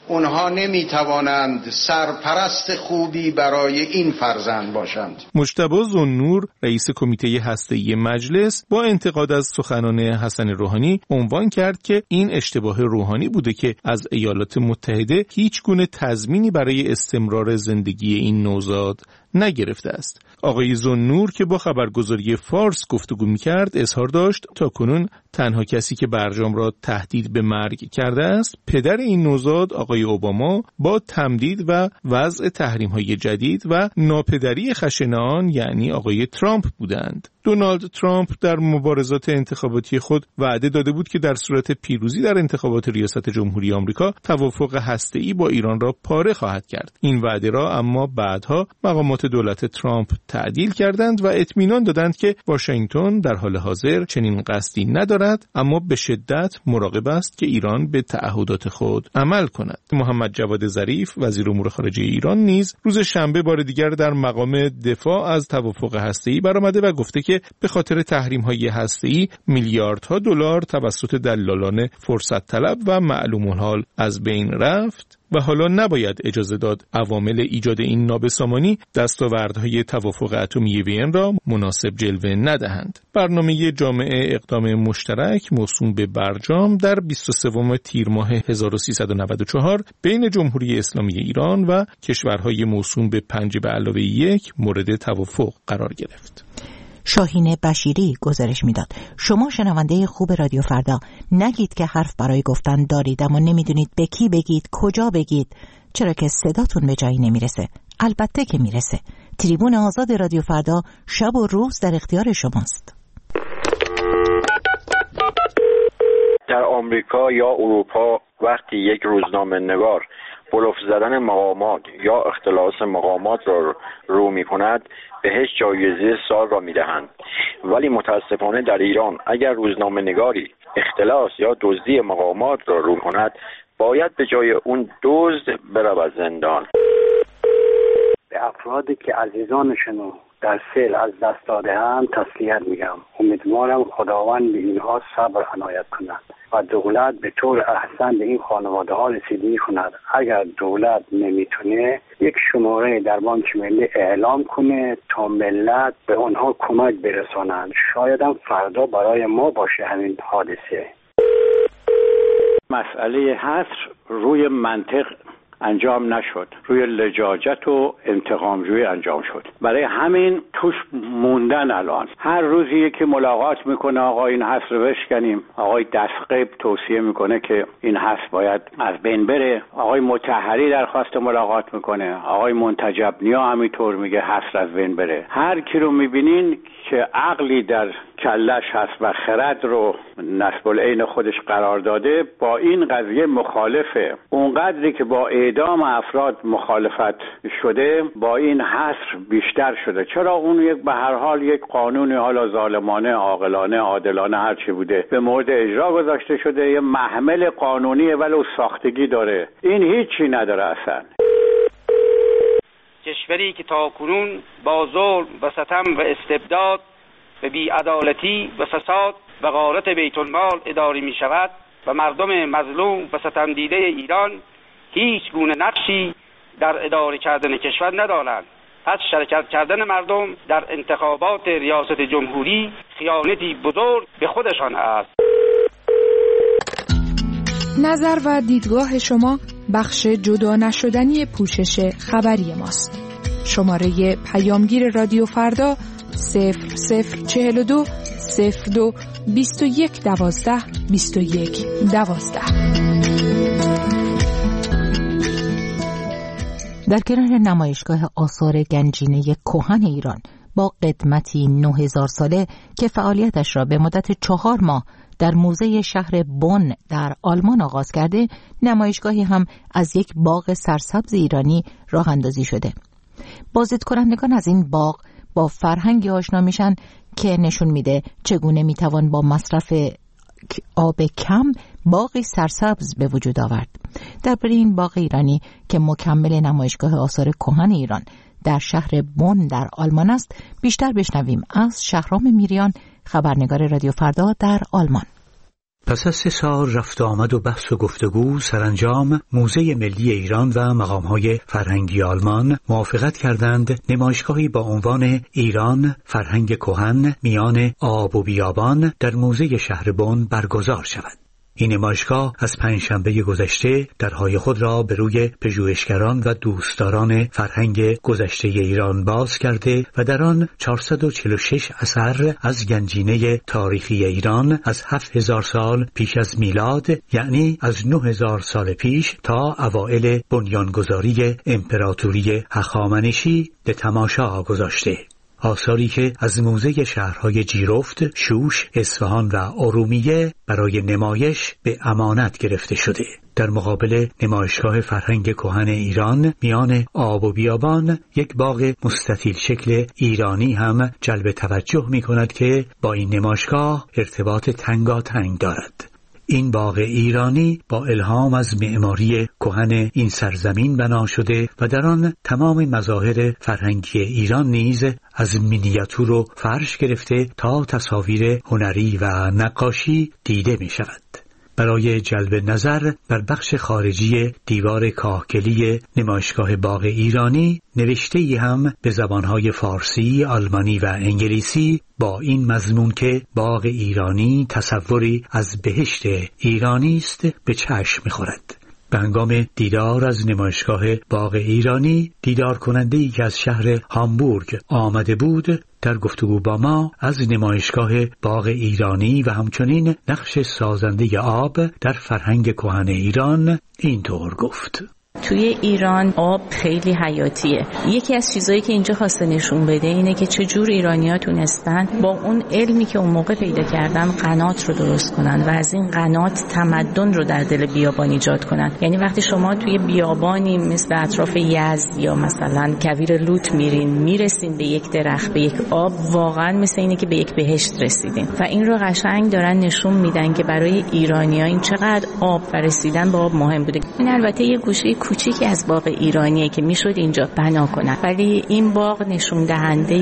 اونها نمیتوانند سرپرست خوبی برای این فرزند باشند. مجتبی ذوالنور رئیس کمیته هسته‌ای مجلس با انتقاد از سخنان حسن روحانی عنوان کرد که این اشتباه روحانی بوده که از ایالات متحده هیچ گونه تضمینی برای استمرار زندگی این نوزاد نگرفته است. آقای ذوالنور که با خبرگزاری فارس گفتگو می‌کرد اظهار داشت تاکنون تنها کسی که برجام را تهدید به مرگ کرده است پدر این نوزاد آقای اوباما با تمدید و وضع تحریم‌های جدید و ناپدری خشن آن یعنی آقای ترامپ بودند. دونالد ترامپ در مبارزات انتخاباتی خود وعده داده بود که در صورت پیروزی در انتخابات ریاست جمهوری آمریکا توافق هسته‌ای با ایران را پاره خواهد کرد. این وعده را اما بعدها مقامات دولت ترامپ تعدیل کردند و اطمینان دادند که واشنگتن در حال حاضر چنین قصدی ندارد، اما به شدت مراقب است که ایران به تعهدات خود عمل کند. محمد جواد ظریف وزیر امور خارجه ایران نیز روز شنبه بار دیگر در مقام دفاع از توافق هسته‌ای برآمده و گفته که به خاطر تحریم‌های هسته‌ای میلیاردها دلار توسط دلالان فرصت طلب و معلوم الحال از بین رفت و حالا نباید اجازه داد عوامل ایجاد این نابسامانی دستاوردهای توافق اتمی وین را مناسب جلوه ندهند. برنامه جامعه اقدام مشترک موسوم به برجام در 23 تیر ماه 1394 بین جمهوری اسلامی ایران و کشورهای موسوم به 5+1 مورد توافق قرار گرفت. شاهین بشیری گزارش میداد. شما شنونده خوب رادیو فردا نگید که حرف برای گفتن دارید اما نمیدونید به کی بگید، کجا بگید، چرا که صداتون به جایی نمیرسه. البته که میرسه. تریبون آزاد رادیو فردا شب و روز در اختیار شماست. در آمریکا یا اروپا وقتی یک روزنامه نگار بلوف زدن مقامات یا اختلاس مقامات را رو می کند بهش جایزه سال را می دهند، ولی متاسفانه در ایران اگر روزنامه نگاری اختلاس یا دزدی مقامات را رو کند باید به جای اون دزد برود زندان. به افرادی که عزیزانشون در سیل از دست داده‌اند تسلیت میگم. امیدوارم خداوند به اینها صبر عنایت کند و دولت به طور احسن به این خانواده ها رسیدگی کند. اگر دولت نمیتونه یک شماره در بانک ملی اعلام کنه تا ملت به آنها کمک برسانند. شاید هم فردا برای ما باشه همین حادثه. مسئله حصر روی منطق انجام نشد، روی لجاجت و انتقامجویی انجام شد. برای همین توش موندن. الان هر روزی یکی ملاقات میکنه آقا این حصر رو بشکنیم، آقای دستقیب توصیه میکنه که این حصر باید از بین بره، آقای مطهری درخواست ملاقات میکنه، آقای منتجب نیا همینطور میگه حصر از بین بره. هر کی رو میبینین که عقلی در کلش هست و خرد رو نسب العین خودش قرار داده با این قضیه مخالفه. اونقدری که با اعدام افراد مخالفت شده با این حصر بیشتر شده. چرا اون به هر حال یک قانونی حالا ظالمانه، عاقلانه، عادلانه هر چی بوده به مورد اجرا گذاشته شده، یه محمل قانونیه ولی ساختگی داره. این هیچی نداره اصلا. کشوری که تاکنون با ظلم و ستم و استبداد و بی‌عدالتی و فساد و غارت بیت المال اداره می شود و مردم مظلوم و ستم دیده ایران هیچ گونه نقشی در اداره کردن کشور ندارند. پس شرکت کردن مردم در انتخابات ریاست جمهوری خیانتی بزرگ به خودشان است. نظر و دیدگاه شما بخش جدا نشدنی پوشش خبری ماست. شماره پیامگیر رادیو فردا 0042 02 21 12 21 12. در کنار نمایشگاه آثار گنجینه کهن ایران با قدمتی 9000 ساله که فعالیتش را به مدت 4 ماه در موزه شهر بن در آلمان آغاز کرده، نمایشگاهی هم از یک باغ سرسبز ایرانی راه اندازی شده. بازدید کنندگان از این باغ با فرهنگی آشنا میشن که نشون میده چگونه میتوان با مصرف آب کم باغی سرسبز به وجود آورد. درباره این باغ ایرانی که مکمل نمایشگاه آثار کهن ایران در شهر بن در آلمان است بیشتر بشنویم از شهرام میریان، خبرنگار رادیو فردا در آلمان. پس از 3 سال رفت آمد و بحث و گفتگو، سرانجام موزه ملی ایران و مقام‌های فرهنگی آلمان موافقت کردند نمایشگاهی با عنوان ایران فرهنگ کهن میان آب و بیابان در موزه شهر بن برگزار شود. این نمایشگاه از پنجشنبه گذشته درهای خود را به روی پژوهشگران و دوستداران فرهنگ گذشته ایران باز کرده و در آن 446 اثر از گنجینه تاریخی ایران از 7000 سال پیش از میلاد، یعنی از 9000 سال پیش تا اوائل بنیانگذاری امپراتوری هخامنشی به تماشا گذاشته. آثاری که از موزه شهرهای جیرفت، شوش، اصفهان و ارومیه برای نمایش به امانت گرفته شده. در مقابل نمایشگاه فرهنگ کهن ایران میان آب و بیابان، یک باغ مستطیل شکل ایرانی هم جلب توجه می کند که با این نمایشگاه ارتباط تنگاتنگ دارد. این باغ ایرانی با الهام از معماری کهن این سرزمین بنا شده و در آن تمام مظاهر فرهنگی ایران نیز از مینیاتور و فرش گرفته تا تصاویر هنری و نقاشی دیده می شود. برای جلب نظر بر بخش خارجی دیوار کاهگلی نمایشگاه باغ ایرانی نوشته‌ای هم به زبانهای فارسی، آلمانی و انگلیسی با این مضمون که باغ ایرانی تصوری از بهشت ایرانی است به چشم می‌خورد. به هنگام دیدار از نمایشگاه باغ ایرانی، دیدار کننده‌ای که از شهر هامبورگ آمده بود در گفتگو با ما از نمایشگاه باغ ایرانی و همچنین نقش سازنده آب در فرهنگ کهن ایران اینطور گفت: توی ایران آب خیلی حیاتیه. یکی از چیزایی که اینجا خواسته نشون بده اینه که چجور ایرانی‌ها تونستن با اون علمی که اون موقع پیدا کردن قنات رو درست کنن و از این قنات تمدن رو در دل بیابان ایجاد کنن. یعنی وقتی شما توی بیابانی مثل اطراف یزد یا مثلا کویر لوط میرسین به یک درخت، به یک آب، واقعا مثل اینه که به یک بهشت رسیدین. و این رو قشنگ دارن نشون میدن که برای ایرانی‌ها این چقدر آب و رسیدن به آب مهم بوده. این البته یه گوشه کوچیکی از باغ ایرانیه که میشد اینجا بنا کنن، ولی این باغ نشون دهنده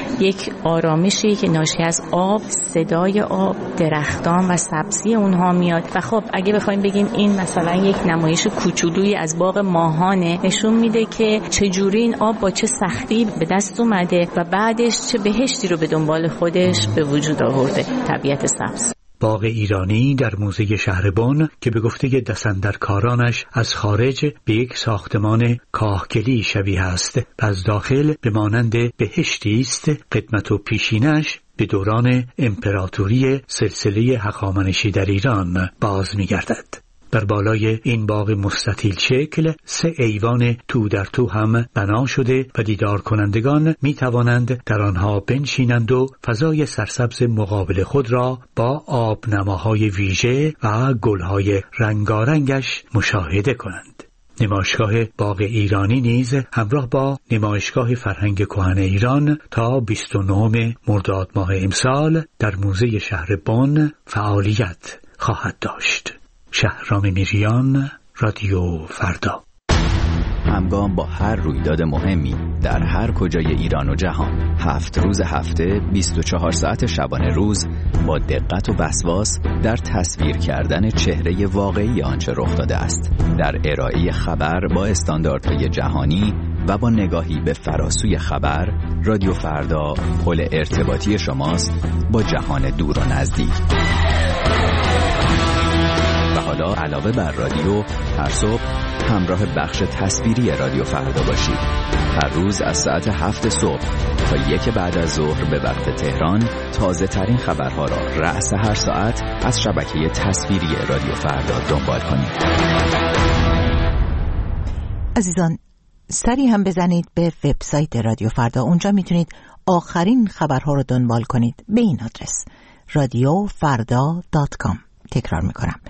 یک آرامشی که ناشی از آب، صدای آب، درختان و سبزی اونها میاد. و خب اگه بخوایم بگیم این مثلا یک نمایش کوچولویی از باغ ماهانه، نشون میده که چجوری این آب با چه سختی به دست اومده و بعدش چه بهشتی رو به دنبال خودش به وجود آورده. طبیعت سبز. باغ ایرانی در موزه شهر بن که به گفته دستاندرکارانش از خارج به یک ساختمان کاهگلی شبیه است و از داخل به مانند بهشتی است، قدمت و پیشینش به دوران امپراتوری سلسله هخامنشی در ایران باز می‌گردد. در بالای این باغ مستطیل شکل 3 ایوان تو در تو هم بنا شده و دیدار کنندگان می توانند در آنها بنشینند و فضای سرسبز مقابل خود را با آبنماهای ویژه و گلهای رنگارنگش مشاهده کنند. نمایشگاه باغ ایرانی نیز همراه با نمایشگاه فرهنگ کهن ایران تا 29 مرداد ماه امسال در موزه شهر بن فعالیت خواهد داشت. شهرام میریان، رادیو فردا. همگام با هر رویداد مهمی در هر کجای ایران و جهان، 7 روز هفته، 24 ساعت شبانه روز، با دقت و وسواس در تصویر کردن چهره واقعی آنچه رخ داده است، در ارائه خبر با استانداردهای جهانی و با نگاهی به فراسوی خبر، رادیو فردا پل ارتباطی شماست با جهان دور و نزدیک. و حالا علاوه بر رادیو، هر صبح همراه بخش تصویری رادیو فردا باشید. هر روز از ساعت 7 صبح تا 1 بعد از ظهر به وقت تهران، تازه ترین خبرها را رأس هر ساعت از شبکه تصویری رادیو فردا دنبال کنید. عزیزان، سری هم بزنید به وبسایت رادیو فردا. اونجا میتونید آخرین خبرها رو دنبال کنید به این آدرس radiofarda.com. تکرار میکنم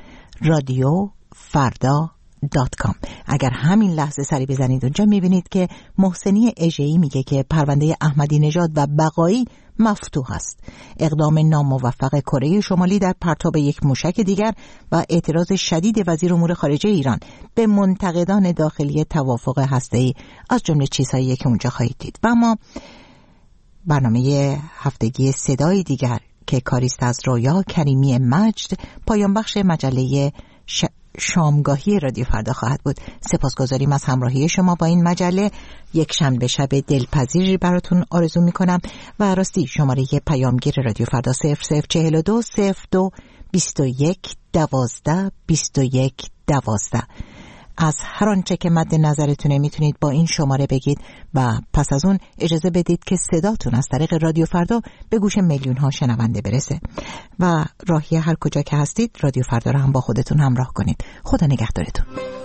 radiofarda.com. اگر همین لحظه سری بزنید اونجا میبینید که محسنی اژه‌ای میگه که پرونده احمدی نژاد و بقایی مفتوح است. اقدام ناموفق کره شمالی در پرتاب یک موشک دیگر و اعتراض شدید وزیر امور خارجه ایران به منتقدان داخلی توافق هسته‌ای از جمله چیزهایی که اونجا خواهید دید. و اما برنامه هفتگی صدای دیگر که کاریست از رویا، کریمی مجد پایان بخش مجله شامگاهی رادیو فردا خواهد بود. سپاسگزاریم از همراهی شما با این مجله. یک شنبه شب دلپذیری براتون آرزو میکنم و راستی شماره پیامگیر رادیو فردا 0042 02 21 12 21 12. از هر آنچه که مد نظرتونه میتونید با این شماره بگید و پس از اون اجازه بدید که صداتون از طریق رادیو فردا به گوش میلیون ها شنونده برسه و راهی هر کجا که هستید رادیو فردا رو هم با خودتون همراه کنید. خدا نگهدارتون.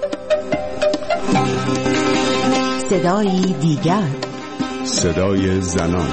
صدای دیگر، صدای زنان.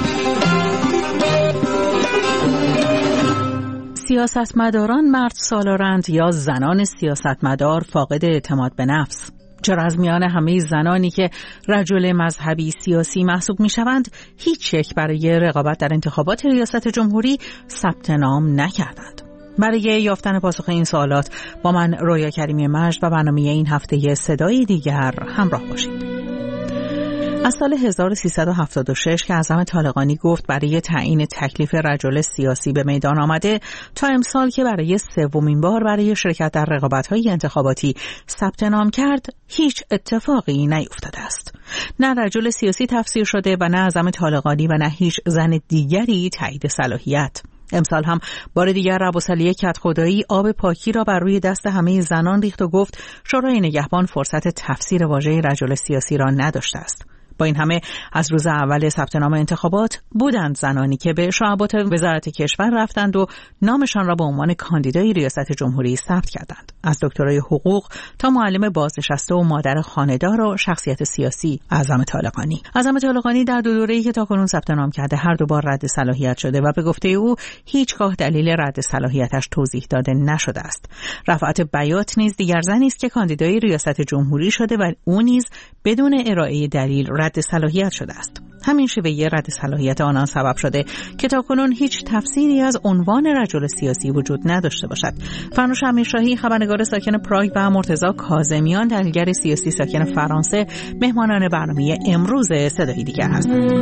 سیاستمداران مرد سالارند یا زنان سیاستمدار فاقد اعتماد به نفس؟ چرا از میان همه زنانی که رجل مذهبی سیاسی محسوب میشوند هیچ یک برای رقابت در انتخابات ریاست جمهوری ثبت نام نکردند؟ برای یافتن پاسخ این سوالات با من رویا کریمی مجد و برنامه این هفته صدای دیگر همراه باشید. از سال 1376 که اعظم طالقانی گفت برای تعیین تکلیف رجل سیاسی به میدان آمده تا امسال که برای سومین بار برای شرکت در رقابت‌های انتخاباتی ثبت نام کرد هیچ اتفاقی نیفتاده است. نه رجل سیاسی تفسیر شده و نه اعظم طالقانی و نه هیچ زن دیگری تایید صلاحیت. امسال هم بار دیگر ابوسعلی کدخدایی آب پاکی را بر روی دست همه زنان ریخت و گفت شورای نگهبان فرصت تفسیر واژه رجل سیاسی را نداشته است. با این همه از روز اول ثبت نام انتخابات بودند زنانی که به شعبات وزارت کشور رفتند و نامشان را به عنوان کاندیدای ریاست جمهوری ثبت کردند. از دکترای حقوق تا معلم بازنشسته و مادر خانه‌دار و شخصیت سیاسی اعظم طالقانی. اعظم طالقانی در دو دوره‌ای که تاکنون ثبت نام کرده هر دو بار رد صلاحیت شده و به گفته او هیچگاه دلیل رد صلاحیتش توضیح داده نشده است. رفعت بیات نیز دیگر زنی است که کاندیدای ریاست جمهوری شده و او نیز بدون ارائه دلیل رد صلاحیت شده است. همین شیوه رد صلاحیت آنان سبب شده که تاکنون هیچ تفسیری از عنوان رجل سیاسی وجود نداشته باشد. فرنوش امیرشاهی خبرنگار ساکن پراگ و مرتضی کاظمیان تحلیلگر سیاسی ساکن فرانسه مهمانان برنامه امروز صدای دیگر هستند.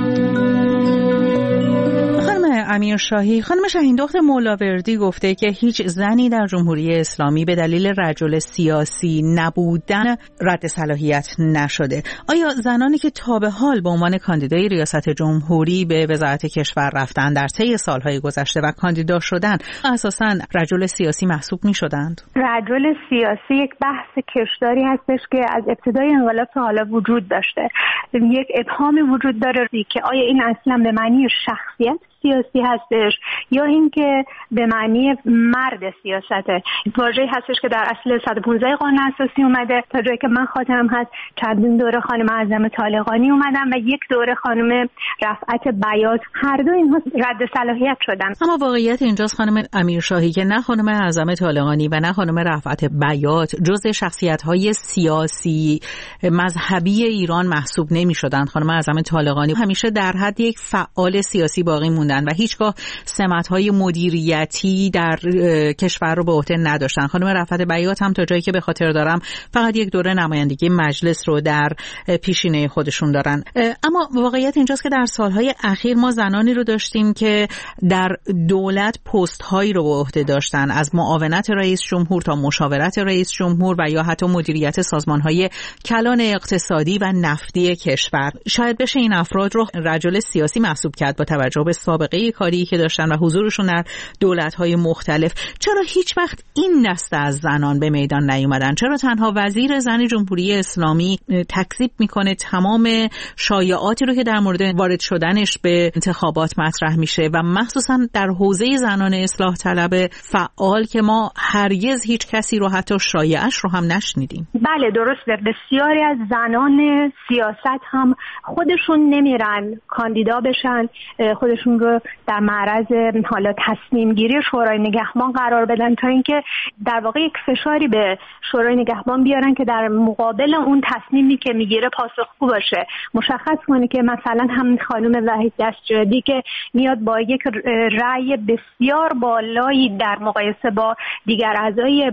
امیرشاهی، خانم شاهیندخت مولاوردی گفته که هیچ زنی در جمهوری اسلامی به دلیل رجل سیاسی نبودن رد صلاحیت نشده. آیا زنانی که تا به حال به عنوان کاندیدای ریاست جمهوری به وزارت کشور رفتن در طی سالهای گذشته و کاندیدا شدن اساساً رجل سیاسی محسوب می شدند؟ رجل سیاسی یک بحث کشداری هستش که از ابتدای انقلاب تا حالا وجود داشته. یک ابهامی وجود داره که آیا این اصلا به معنی شخصیت سیاسی هستش یا اینکه به معنی مرد سیاسته. واژه‌ای هستش که در اصل 115 قانون اساسی اومده. تا جایی که من خاطرم هست چندین دوره خانم اعظم طالقانی اومدن و یک دوره خانم رفعت بیات، هر دو اینها رد صلاحیت شدن. اما واقعیت اینجاست خانم امیرشاهی که نه خانم اعظم طالقانی و نه خانم رفعت بیات جزء شخصیت‌های سیاسی مذهبی ایران محسوب نمی‌شدند. خانم اعظم طالقانی همیشه در حد یک فعال سیاسی باقی موندن و هیچگاه سمت‌های مدیریتی در کشور رو به عهده نداشتن. خانم رفعت بیات هم تا جایی که به خاطر دارم فقط یک دوره نمایندگی مجلس رو در پیشینه خودشون دارن. اما واقعیت اینجاست که در سالهای اخیر ما زنانی رو داشتیم که در دولت پست‌هایی رو به عهده داشتن، از معاونت رئیس جمهور تا مشاورت رئیس جمهور و یا حتی مدیریت سازمان‌های کلان اقتصادی و نفتی کشور. شاید بشه این افراد رو رجل سیاسی محسوب کرد با توجه به سابقه کاری که داشتن و حضورشون در دولت‌های مختلف. چرا هیچ وقت این دسته از زنان به میدان نیومدن؟ چرا تنها وزیر زن جمهوری اسلامی تکذیب میکنه تمام شایعاتی رو که در مورد وارد شدنش به انتخابات مطرح میشه و مخصوصا در حوزه زنان اصلاح طلب فعال که ما هرگز هیچ کسی رو حتی شایعش رو هم نشنیدیم؟ بله درسته. بسیاری از زنان سیاست هم خودشون نمیرن کاندیدا بشن، خودشون رو در معرض حالا تصمیم گیری شورای نگهبان قرار بدن تا اینکه در واقع یک فشاری به شورای نگهبان بیارن که در مقابل اون تصمیمی که میگیره پاسخگو باشه. مشخص کنه که مثلا هم خانم وحید دستجادی که میاد با یک رأی بسیار بالایی در مقایسه با دیگر اعضای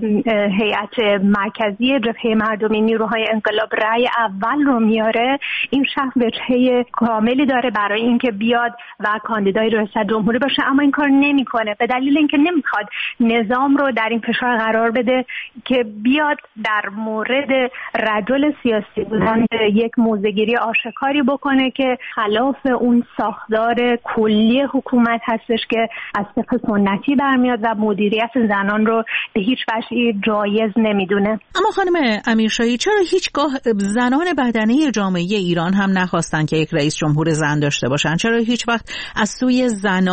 هیئت مرکزی جبهه مردمی نیروهای انقلاب رأی اول رو میاره، این شخص وجهه کاملی داره برای اینکه بیاد و کاندیدا کاندیدای ریاست جمهوری باشه، اما این کار نمیکنه به دلیل اینکه نمیخواد نظام رو در این فشار قرار بده که بیاد در مورد رجل سیاسی بودن یک موضع‌گیری آشکاری بکنه که خلاف اون ساختار کلی حکومت هستش که از فقه سنتی برمیاد و مدیریت زنان رو به هیچ وجهی جایز نمیدونه. اما خانم امیرشاهی، چرا هیچگاه زنان بدنه جامعه ایران هم نخواستن که یک رئیس جمهور زن داشته باشن؟ چرا هیچ وقت از سوی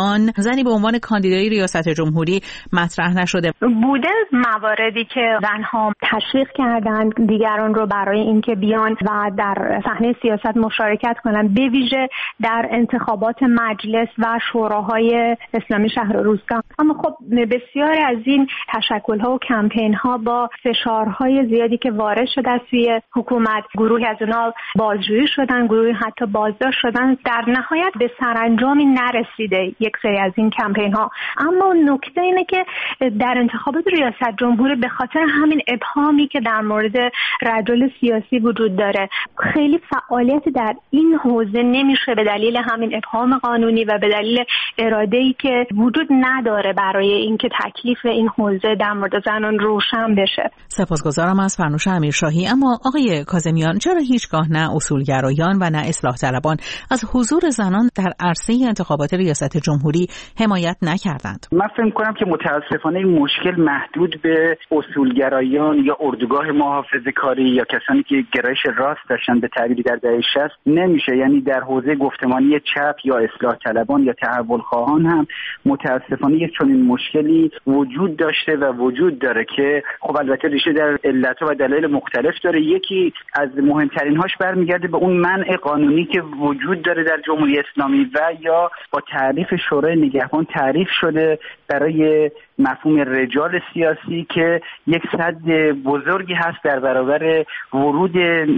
زنی به عنوان کاندیدای ریاست جمهوری مطرح نشده؟ بوده مواردی که زنها تشویق کردن دیگران رو برای اینکه بیان و در صحنه سیاست مشارکت کنن، به ویژه در انتخابات مجلس و شوراهای اسلامی شهر و روستا. اما خب بسیاری از این تشکل‌ها و کمپین‌ها با فشارهای زیادی که وارد شده از سوی حکومت، گروهی از اونها بازجویی شدن، گروهی حتی بازداشت شدن، در نهایت به سرانجامی نرسیده یک سری از این کمپین‌ها. اما نکته اینه که در انتخابات ریاست جمهوری به خاطر همین ابهامی که در مورد رجل سیاسی وجود داره، خیلی فعالیت در این حوزه نمیشه به دلیل همین ابهام قانونی و به دلیل اراده‌ای که وجود نداره برای اینکه تکلیف این حوزه در مورد زنان روشن بشه. سپاسگزارم از فرنوش امیرشاهی. اما آقای کاظمیان، چرا هیچگاه نه اصولگرایان و نه اصلاح طلبان از حضور زنان در عرصه انتخابات ریاست جمهوری حمایت نکردند؟ من فکر می‌کنم که متأسفانه این مشکل محدود به اصولگرایان یا اردوگاه محافظه‌کاری یا کسانی که گرایش راست داشتن به تعبیری در دهه 60 نمیشه. یعنی در حوزه گفتمانی چپ یا اصلاح طلبان یا تحول خواهان هم متأسفانه یک چنین مشکلی وجود داشته و وجود داره که خب البته ریشه در علت و دلایل مختلف داره. یکی از مهمترین هاش برمیگرده به اون منع قانونی که وجود داره در جمهوری اسلامی و یا با تعریف شورای نگهبان تعریف شده برای مفهوم رجال سیاسی که یک سد بزرگی هست در برابر ورود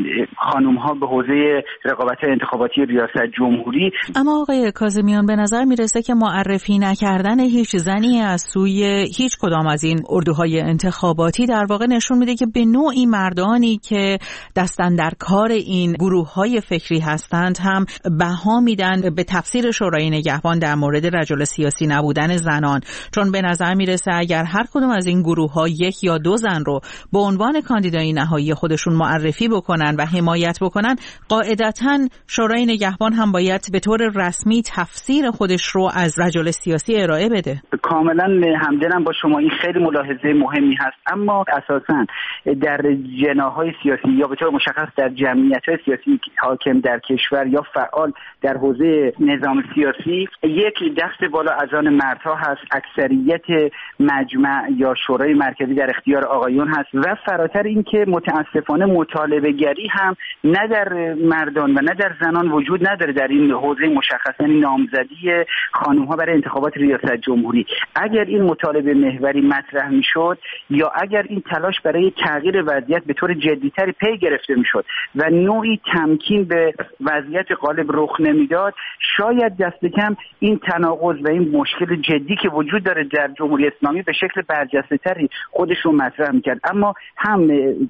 خانم‌ها به حوزه رقابت‌های انتخاباتی ریاست جمهوری. اما آقای کاظمیان، به نظر میرسه که معرفی نکردن هیچ زنی از سوی هیچ کدام از این اردوهای انتخاباتی در واقع نشون میده که به نوعی مردانی که دستن در کار این گروه‌های فکری هستند هم بها میدن به تفسیر شورای نگهبان در مورد رجل سیاسی نبودن زنان، چون به نظر میرسه اگر هر کدوم از این گروه‌ها یک یا دو زن رو به عنوان کاندیدای نهایی خودشون معرفی بکنن و حمایت بکنن، قاعدتاً شورای نگهبان هم باید به طور رسمی تفسیر خودش رو از رجل سیاسی ارائه بده. کاملا همدلم با شما، این خیلی ملاحظه مهمی هست. اما اساساً در جناح‌های سیاسی یا به طور مشخص در جمعیت‌های سیاسی حاکم در کشور یا فعال در حوزه نظام سیاسی، یک دست بالا از آن مردها هست، اکثریت مجمع یا شورای مرکزی در اختیار آقایون هست و فراتر این که متاسفانه مطالبه گری هم نه در مردان و نه در زنان وجود نداره در این حوزه مشخص، یعنی نامزدی خانم‌ها برای انتخابات ریاست جمهوری. اگر این مطالبه محوری مطرح میشد یا اگر این تلاش برای تغییر وضعیت به طور جدی‌تری پی گرفته میشد و نوعی تمکین به وضعیت غالب رخ نمیداد، شاید دست کم این تناقض و این مشکل جدی که وجود داره در جمهوری اسلامی به شکل برجسته‌تری خودش رو مطرح میکرد. اما هم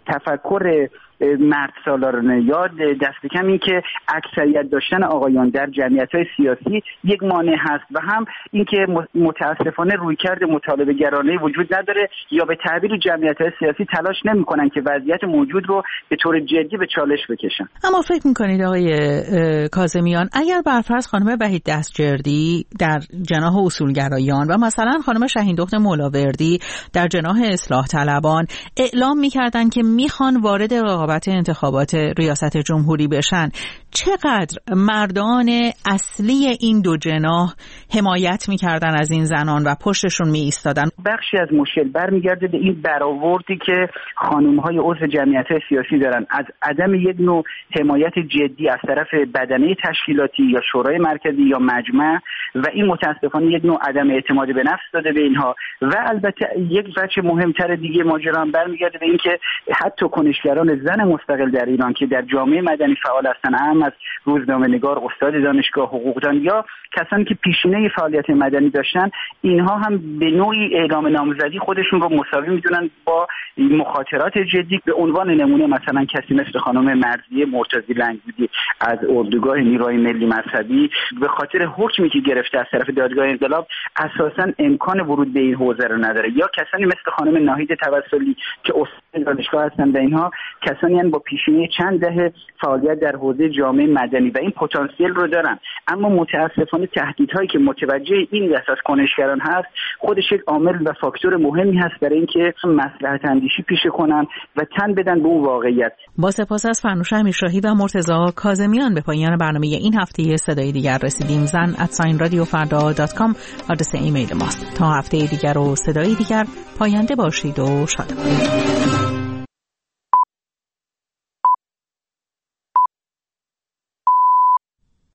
تفکر مرد سالارانه یا دست کم این که اکثریت داشتن آقایان در جمعیت‌های سیاسی یک مانع هست و هم این که متاسفانه رویکرد مطالبه گرانه وجود نداره یا به تعبیر جمعیت‌های سیاسی تلاش نمی‌کنن که وضعیت موجود رو به طور جدی به چالش بکشن. اما فکر می‌کنید آقای کاظمیان اگر برفرض خانم وحید دستجردی در جناح اصولگرایان و مثلا خانم شهیندخت مولاوردی در جناح اصلاح طلبان اعلام می‌کردن که می‌خوان وارد انتخابات ریاست جمهوری بشن، چقدر مردان اصلی این دو جناح حمایت میکردن از این زنان و پشتشون می ایستادن؟ بخشی از مشکل برمیگرده به این برآوردی که خانم‌های عضو جمعیت‌های سیاسی دارن از عدم یک نوع حمایت جدی از طرف بدنه تشکیلاتی یا شورای مرکزی یا مجمع و این متاسفانه یک نوع عدم اعتماد به نفس داده به اینها. و البته یک بچه مهمتر دیگه ماجرا برمیگرده به این که حتی کنشگران زن زنان مستقل در ایران که در جامعه مدنی فعال هستند، هم از روزنامه‌نگار، استاد دانشگاه، حقوقدان یا کسانی که پیشینه فعالیت مدنی داشتن، اینها هم به نوعی اعلام نامزدی خودشون رو مساوی میدونن با مخاطرات جدی. به عنوان نمونه مثلا کسی مثل خانم مرضیه مرتضی لنگرودی از اردوگاه نیروهای ملی مذهبی به خاطر حکمی که گرفته از طرف دادگاه انقلاب اساساً امکان ورود به این حوزه رو نداره، یا کسانی مثل خانم ناهید توسلی که استاد دانشگاه هستند و اینها کسانی هستند با پیشینه چند دهه فعالیت در حوزه جامعه مدنی و این پتانسیل رو دارن، اما متاسفانه تهدیدهایی که متوجه این دست از کنشگران هست خودش یک عامل و فاکتور مهمی هست برای اینکه مصلحت اندیشی پیشه کنن و تن بدن به اون واقعیت. با سپاس از فرنوش امیرشاهی و مرتضی کاظمیان به پایان برنامه این هفته صدای دیگر رسیدیم. zan@radiofarda.com آدرس ایمیل ماست. تا هفته دیگر و صدای دیگر پاینده باشید و شاد باشید.